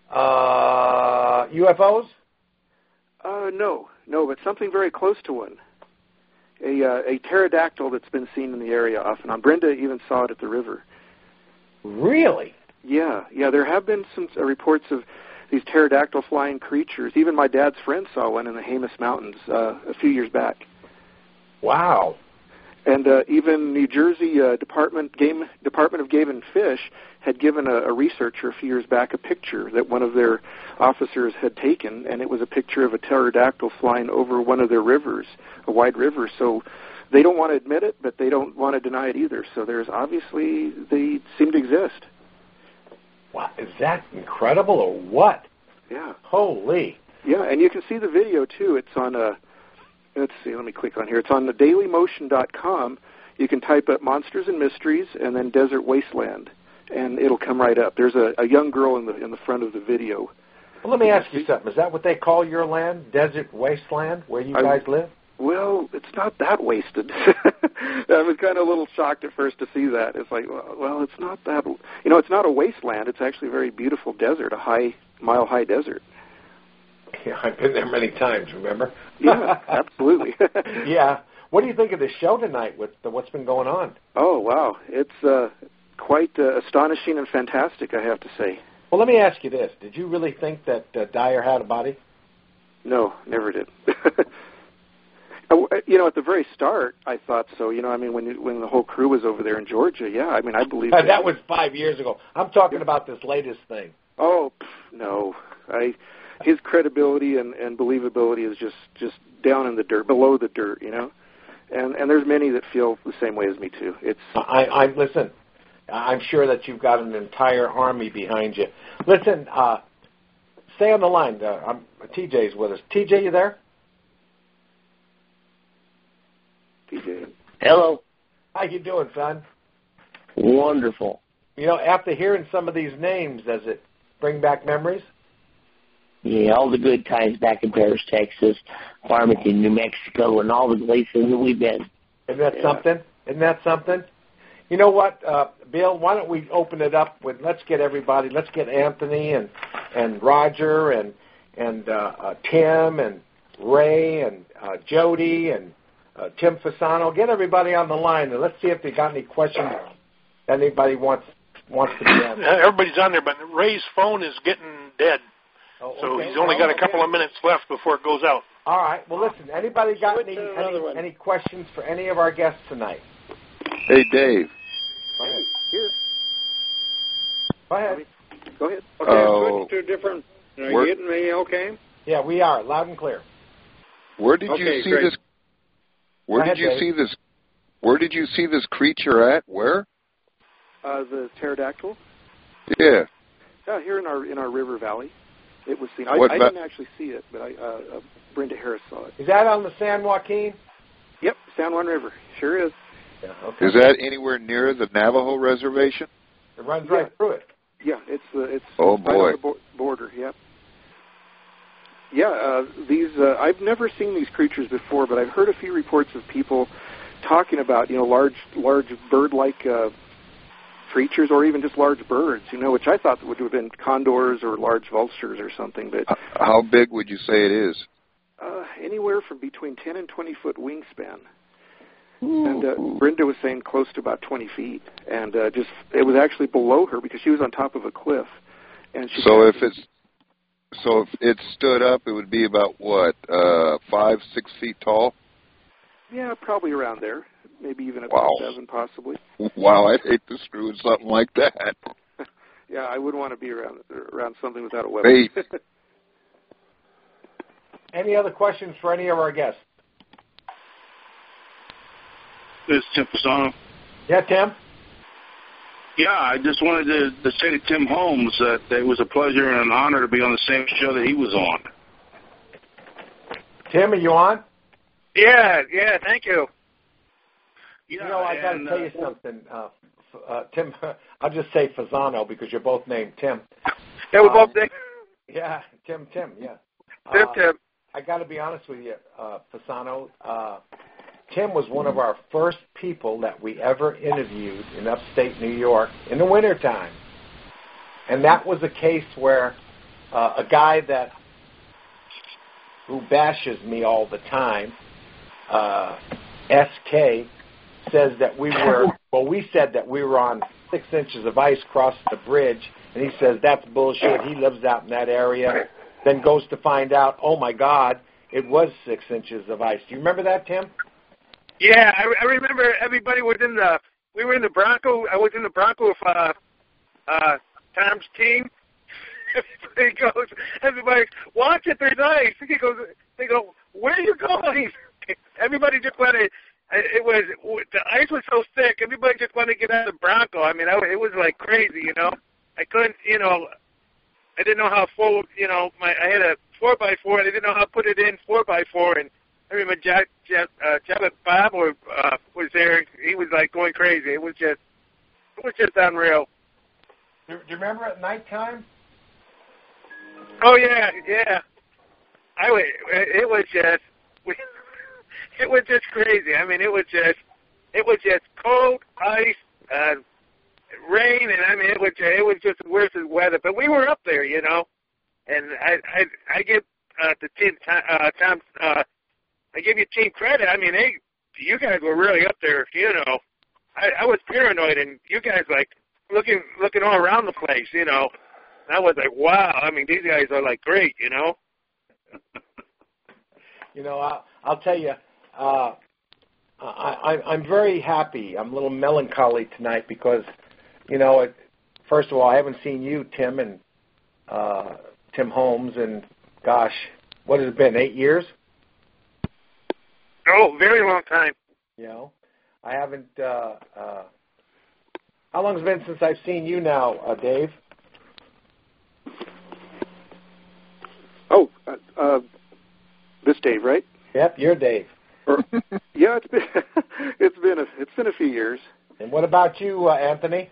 Uh, U F Os? Uh, no, no, but something very close to one. A uh, a pterodactyl that's been seen in the area off and on. Brenda even saw it at the river. Really? Yeah, yeah. There have been some uh, reports of these pterodactyl flying creatures. Even my dad's friend saw one in the Jemez Mountains uh, a few years back. Wow. And uh, even New Jersey uh, Department Game Department of Game and Fish had given a, a researcher a few years back a picture that one of their officers had taken, and it was a picture of a pterodactyl flying over one of their rivers, a wide river. So they don't want to admit it, but they don't want to deny it either. So there's obviously, they seem to exist. Wow, is that incredible or what? Yeah. Holy. Yeah, and you can see the video too. It's on a. Let's see, let me click on here. It's on the daily motion dot com. You can type up Monsters and Mysteries and then Desert Wasteland, and it'll come right up. There's a, a young girl in the in the front of the video. Well, let me ask you something. Is that what they call your land, Desert Wasteland, where you guys I, live? Well, it's not that wasted. I was kind of a little shocked at first to see that. It's like, well, it's not that, you know, it's not a wasteland. It's actually a very beautiful desert, a high, mile-high desert. Yeah, I've been there many times, remember? Yeah, absolutely. Yeah. What do you think of the show tonight with the, what's been going on? Oh, wow. It's uh, quite uh, astonishing and fantastic, I have to say. Well, let me ask you this. Did you really think that uh, Dyer had a body? No, never did. You know, at the very start, I thought so. You know, I mean, when you, when the whole crew was over there in Georgia, yeah, I mean, I believe that. That was five years ago. I'm talking about this latest thing. Oh, pff, no. I... His credibility and, and believability is just, just down in the dirt, below the dirt, you know. And and there's many that feel the same way as me too. It's I, I listen. I'm sure that you've got an entire army behind you. Listen, uh, stay on the line. Uh, I'm, T J's with us. T J, you there? T J. Hello. How you doing, son? Wonderful. You know, after hearing some of these names, does it bring back memories? Yeah, all the good times back in Paris, Texas, Farmington, New Mexico, and all the places that we've been. Isn't that yeah. something? Isn't that something? You know what, uh, Bill, why don't we open it up with, let's get everybody, let's get Anthony and, and Roger and, and uh, uh, Tim and Ray and uh, Jody and uh, Tim Fasano. Get everybody on the line, and let's see if they got any questions anybody wants wants to be on. Everybody's on there, but Ray's phone is getting dead. Oh, so okay. he's only well, got a couple okay. of minutes left before it goes out. All right. Well, listen, anybody got any, any, any questions for any of our guests tonight? Hey, Dave. Go ahead. Here. Go ahead. Go ahead. Okay, oh, switch to different. Are where, you getting me okay? Yeah, we are. Loud and clear. Where did okay, you see great. this? Where Go did ahead, you Dave. see this? Where did you see this creature at? Where? Uh, the pterodactyl? Yeah. Yeah, here in our in our river valley. It was seen. I, What I va- didn't actually see it, but I, uh, uh, Brenda Harris saw it. Is that on the San Joaquin? Yep, San Juan River. Sure is. Yeah, okay. Is that anywhere near the Navajo reservation? It runs Yeah. right through it. Yeah, it's uh, it's Oh, right boy. on the bo- border. Yep. Yeah, uh, these uh, I've never seen these creatures before, but I've heard a few reports of people talking about you know large large bird-like uh, creatures, or even just large birds. You know, which I thought would have been condors or large vultures or something. But Uh, How big would you say it is? uh, anywhere from between ten and twenty foot wingspan. And uh, Brenda was saying close to about twenty feet, and uh, just it was actually below her because she was on top of a cliff. And she So if it's so if it stood up, it would be about what uh, five, six feet tall. yeah, probably around there. maybe even a Wow. point seven, possibly. Wow, I'd hate to screw with something like that. Yeah, I wouldn't want to be around around something without a weapon. Hey. Any other questions for any of our guests? This is Tim Fasano. Yeah, Tim? Yeah, I just wanted to, to say to Tim Holmes that it was a pleasure and an honor to be on the same show that he was on. Tim, are you on? Yeah, yeah, thank you. You know, I got to tell you something, uh, uh, Tim. I'll just say Fasano because you're both named Tim. Yeah, we're Uh, both named Yeah, Tim, Tim, yeah. Tim, Uh, Tim. I got to be honest with you, uh, Fasano. Uh, Tim was one of our first people that we ever interviewed in upstate New York in the wintertime. And that was a case where uh, a guy that who bashes me all the time, uh, S K, says that we were, well, we said that we were on six inches of ice crossing the bridge, and he says that's bullshit. He lives out in that area. Then goes to find out, oh, my God, it was six inches of ice. Do you remember that, Tim? Yeah, I, I remember everybody was in the, we were in the Bronco, I was in the Bronco with uh, uh, Tom's team. Everybody goes, everybody, watch it, there's ice. He goes, they go, where are you going? Everybody just wanted, it was, the ice was so thick, everybody just wanted to get out of the Bronco. I mean, I, it was like crazy, you know. I couldn't, you know, I didn't know how full, you know, my, I had a four by four, and I didn't know how to put it in four by four, and I remember Jack, Jack, uh, Jabba Bob or, uh, was there. He was like going crazy. It was just, it was just unreal. Do, do you remember at nighttime? Oh yeah, yeah. I was, it was just, we, it was just crazy. I mean, it was just, it was just cold, ice, uh, rain, and I mean, it was, it was just the worst of weather. But we were up there, you know, and I, I, I give uh, the team, uh, Tom, uh, I give you team credit. I mean, they, you guys were really up there, you know. I, I was paranoid, and you guys, like, looking looking all around the place, you know. And I was like, wow, I mean, these guys are, like, great, you know. You know, I'll, I'll tell you, uh, I, I, I'm very happy. I'm a little melancholy tonight because, you know, it, first of all, I haven't seen you, Tim, and uh, Tim Holmes, and, gosh, what has it been, eight years? Oh, very long time. You know, I haven't, uh, uh, how long has it been since I've seen you now, uh, Dave? Oh, uh, uh, this Dave, right? Yep, you're Dave. Yeah, it's been it's been a it's been a few years. And what about you, uh, Anthony?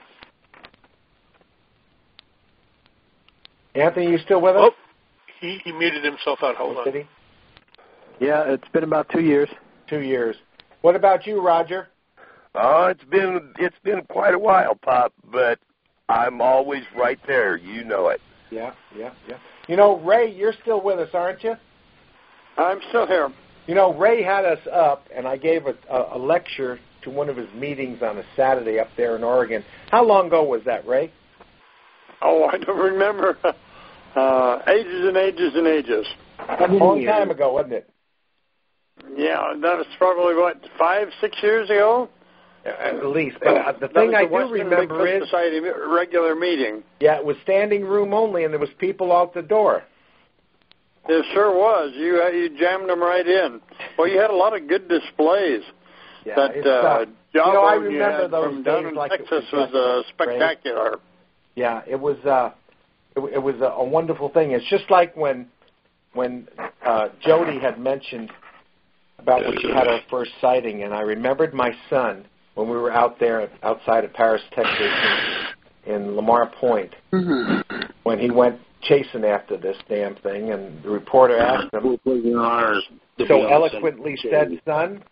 Anthony, you still with us? Oh, he, he muted himself out. Hold on. Did he? Yeah, it's been about two years. Two years. What about you, Roger? Oh, it's been it's been quite a while, Pop, but I'm always right there. You know it. Yeah, yeah, yeah. You know, Ray, you're still with us, aren't you? I'm still here. You know, Ray had us up, and I gave a, a, a lecture to one of his meetings on a Saturday up there in Oregon. How long ago was that, Ray? Oh, I don't remember. Uh, ages and ages and ages. That's a long time ago, wasn't it? Yeah, that was probably, what, five, six years ago? At least. But uh, the That thing was I the do Western remember Bigfoot is... Society regular meeting. Yeah, it was standing room only, and there was people out the door. It sure was. You uh, you jammed them right in. Well, you had a lot of good displays. Yeah, that it's, uh, uh, job you know, I you remember had those from down days in like it Texas was was uh, yesterday. spectacular. Yeah, it was. Uh, it, it was a, a wonderful thing. It's just like when when uh, Jody had mentioned about when she had her first sighting, and I remembered my son when we were out there outside of Paris, Texas, in, in Lamar Point, mm-hmm. when he went chasing after this damn thing, and the reporter asked him, so eloquently said, son?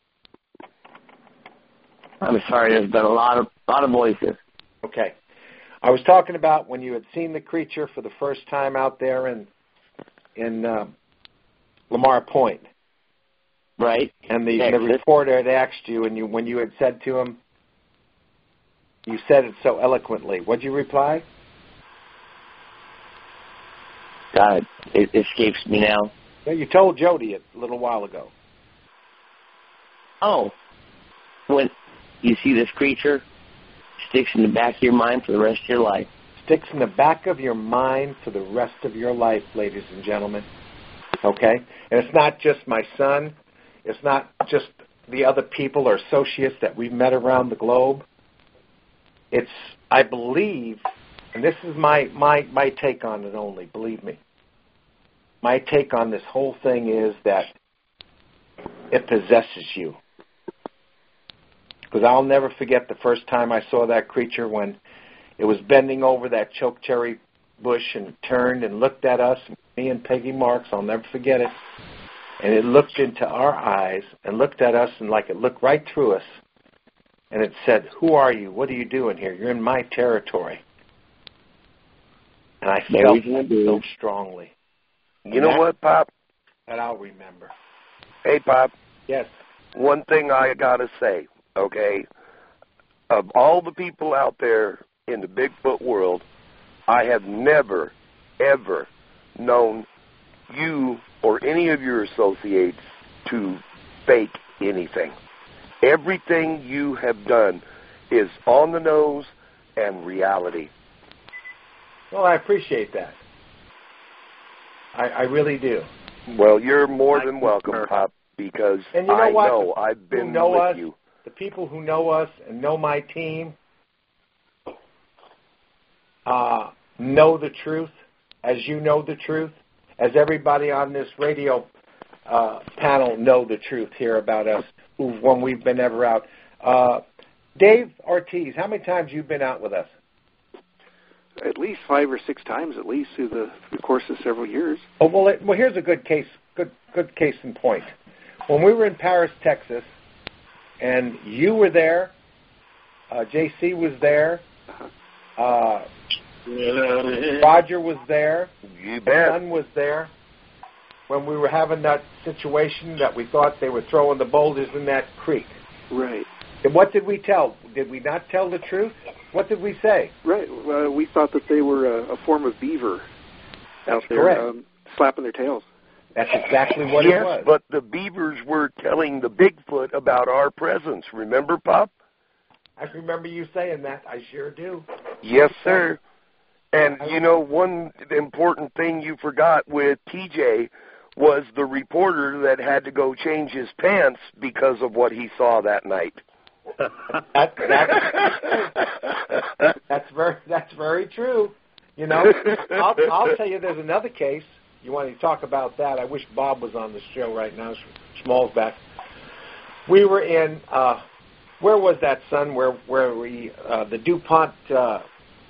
I'm sorry, there's been a lot of lot of voices. Okay. I was talking about when you had seen the creature for the first time out there in in uh, Lamar Point. Right. And the, the reporter had asked you, and you when you had said to him, you said it so eloquently. What'd you reply? God, it escapes me now. Yeah, you told Jody it a little while ago. Oh. when you see this creature, sticks in the back of your mind for the rest of your life. Sticks in the back of your mind for the rest of your life, ladies and gentlemen. Okay? And it's not just my son. It's not just the other people or associates that we've met around the globe. It's, I believe, and this is my, my, my take on it only, believe me. My take on this whole thing is that it possesses you. Because I'll never forget the first time I saw that creature when it was bending over that chokecherry bush and turned and looked at us, me and Peggy Marks. I'll never forget it. And it looked into our eyes and looked at us, and like it looked right through us. And it said, "Who are you? What are you doing here? You're in my territory." And I felt it so strongly. You and know that, what, Pop? That I'll remember. Hey, Pop. Yes. One thing I got to say, okay? Of all the people out there in the Bigfoot world, I have never, ever known you or any of your associates to fake anything. Everything you have done is on the nose and reality. Well, I appreciate that. I, I really do. Well, you're more than welcome, Pop, because and you know I what? know I've been who know with us, you. The people who know us and know my team uh, know the truth, as you know the truth, as everybody on this radio uh, panel know the truth here about us who, when we've been ever out. Uh, Dave Ortiz, how many times have you been out with us? At least five or six times, at least through the, the course of several years. Oh well, it, well. Here's a good case, good good case in point. When we were in Paris, Texas, and you were there, uh, J C was there, uh, Roger was there, you bet. Son was there. When we were having that situation that we thought they were throwing the boulders in that creek. Right. And what did we tell? Did we not tell the truth? What did we say? Right. Uh, we thought that they were a, a form of beaver That's out there correct. Um, flapping their tails. That's exactly what yes, it was. But the beavers were telling the Bigfoot about our presence. Remember, Pop? I remember you saying that. I sure do. Yes, sir. And, you know, one important thing you forgot with T J was the reporter that had to go change his pants because of what he saw that night. that, that's, that's very that's very true. You know, I'll, I'll tell you. There's another case. You want to talk about that? I wish Bob was on the show right now. Schmall's back. We were in uh, where was that, son? Where where we uh, the DuPont? Uh,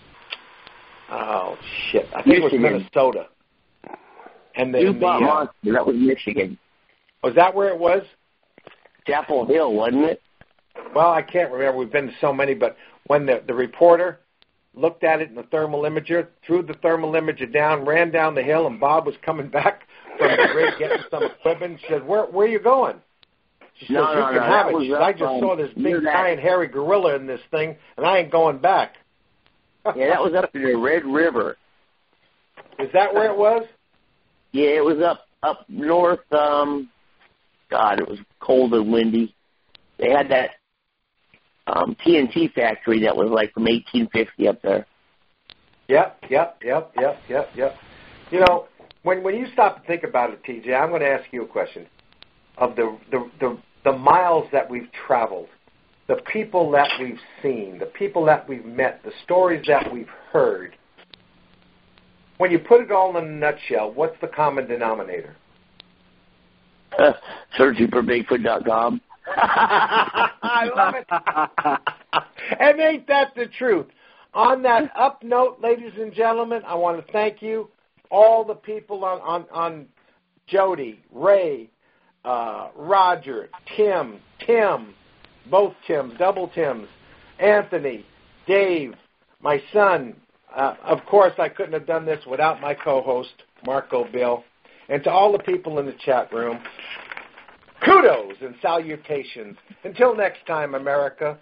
oh shit! I think Michigan. It was Minnesota. And the, DuPont the, uh, Monster. That was Michigan. Was that where it was? Chapel Hill, wasn't it? Well, I can't remember. We've been to so many, but when the, the reporter looked at it in the thermal imager, threw the thermal imager down, ran down the hill, and Bob was coming back from the rig getting some equipment. She said, where, where are you going? She said, no, you no, can no, have it. Was She said, I just um, saw this big, giant, hairy gorilla in this thing, and I ain't going back. Yeah, that was up in the Red River. Is that where it was? Yeah, it was up up north. Um, God, it was cold and windy. They had that um, T N T factory that was like from eighteen fifty up there. Yep, yep, yep, yep, yep, yep. You know, when when you stop and think about it, T J, I'm going to ask you a question. Of the the, the the miles that we've traveled, the people that we've seen, the people that we've met, the stories that we've heard, when you put it all in a nutshell, what's the common denominator? Uh, searching for Bigfoot dot com. I love it. And ain't that the truth? On that up note, ladies and gentlemen, I want to thank you, all the people on, on, on Jody, Ray, uh, Roger, Tim, Tim, both Tims, double Tims, Anthony, Dave, my son. Uh, of course, I couldn't have done this without my co-host, Marco Bill. And to all the people in the chat room, kudos and salutations. Until next time, America.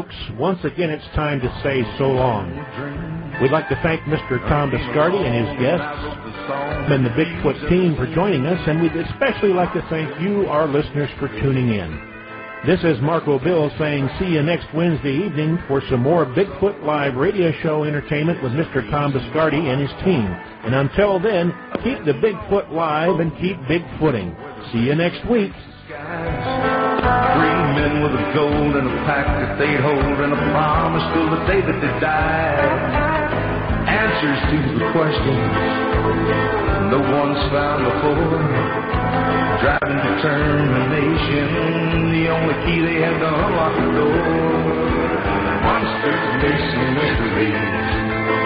folks, once again it's time to say so long. We'd like to thank Mister Tom Biscardi and his guests and the Bigfoot team for joining us, and we'd especially like to thank you, our listeners, for tuning in. This is Marco Bill saying see you next Wednesday evening for some more Bigfoot Live radio show entertainment with Mister Tom Biscardi and his team. And until then, keep the Bigfoot live and keep Bigfooting. See you next week. Three men with a gold and a pack that they'd hold and a promise till the day that they died. Answers to the questions no one's found before. Driving determination, the only key they had to unlock the door. Monsters, myths, and mysteries,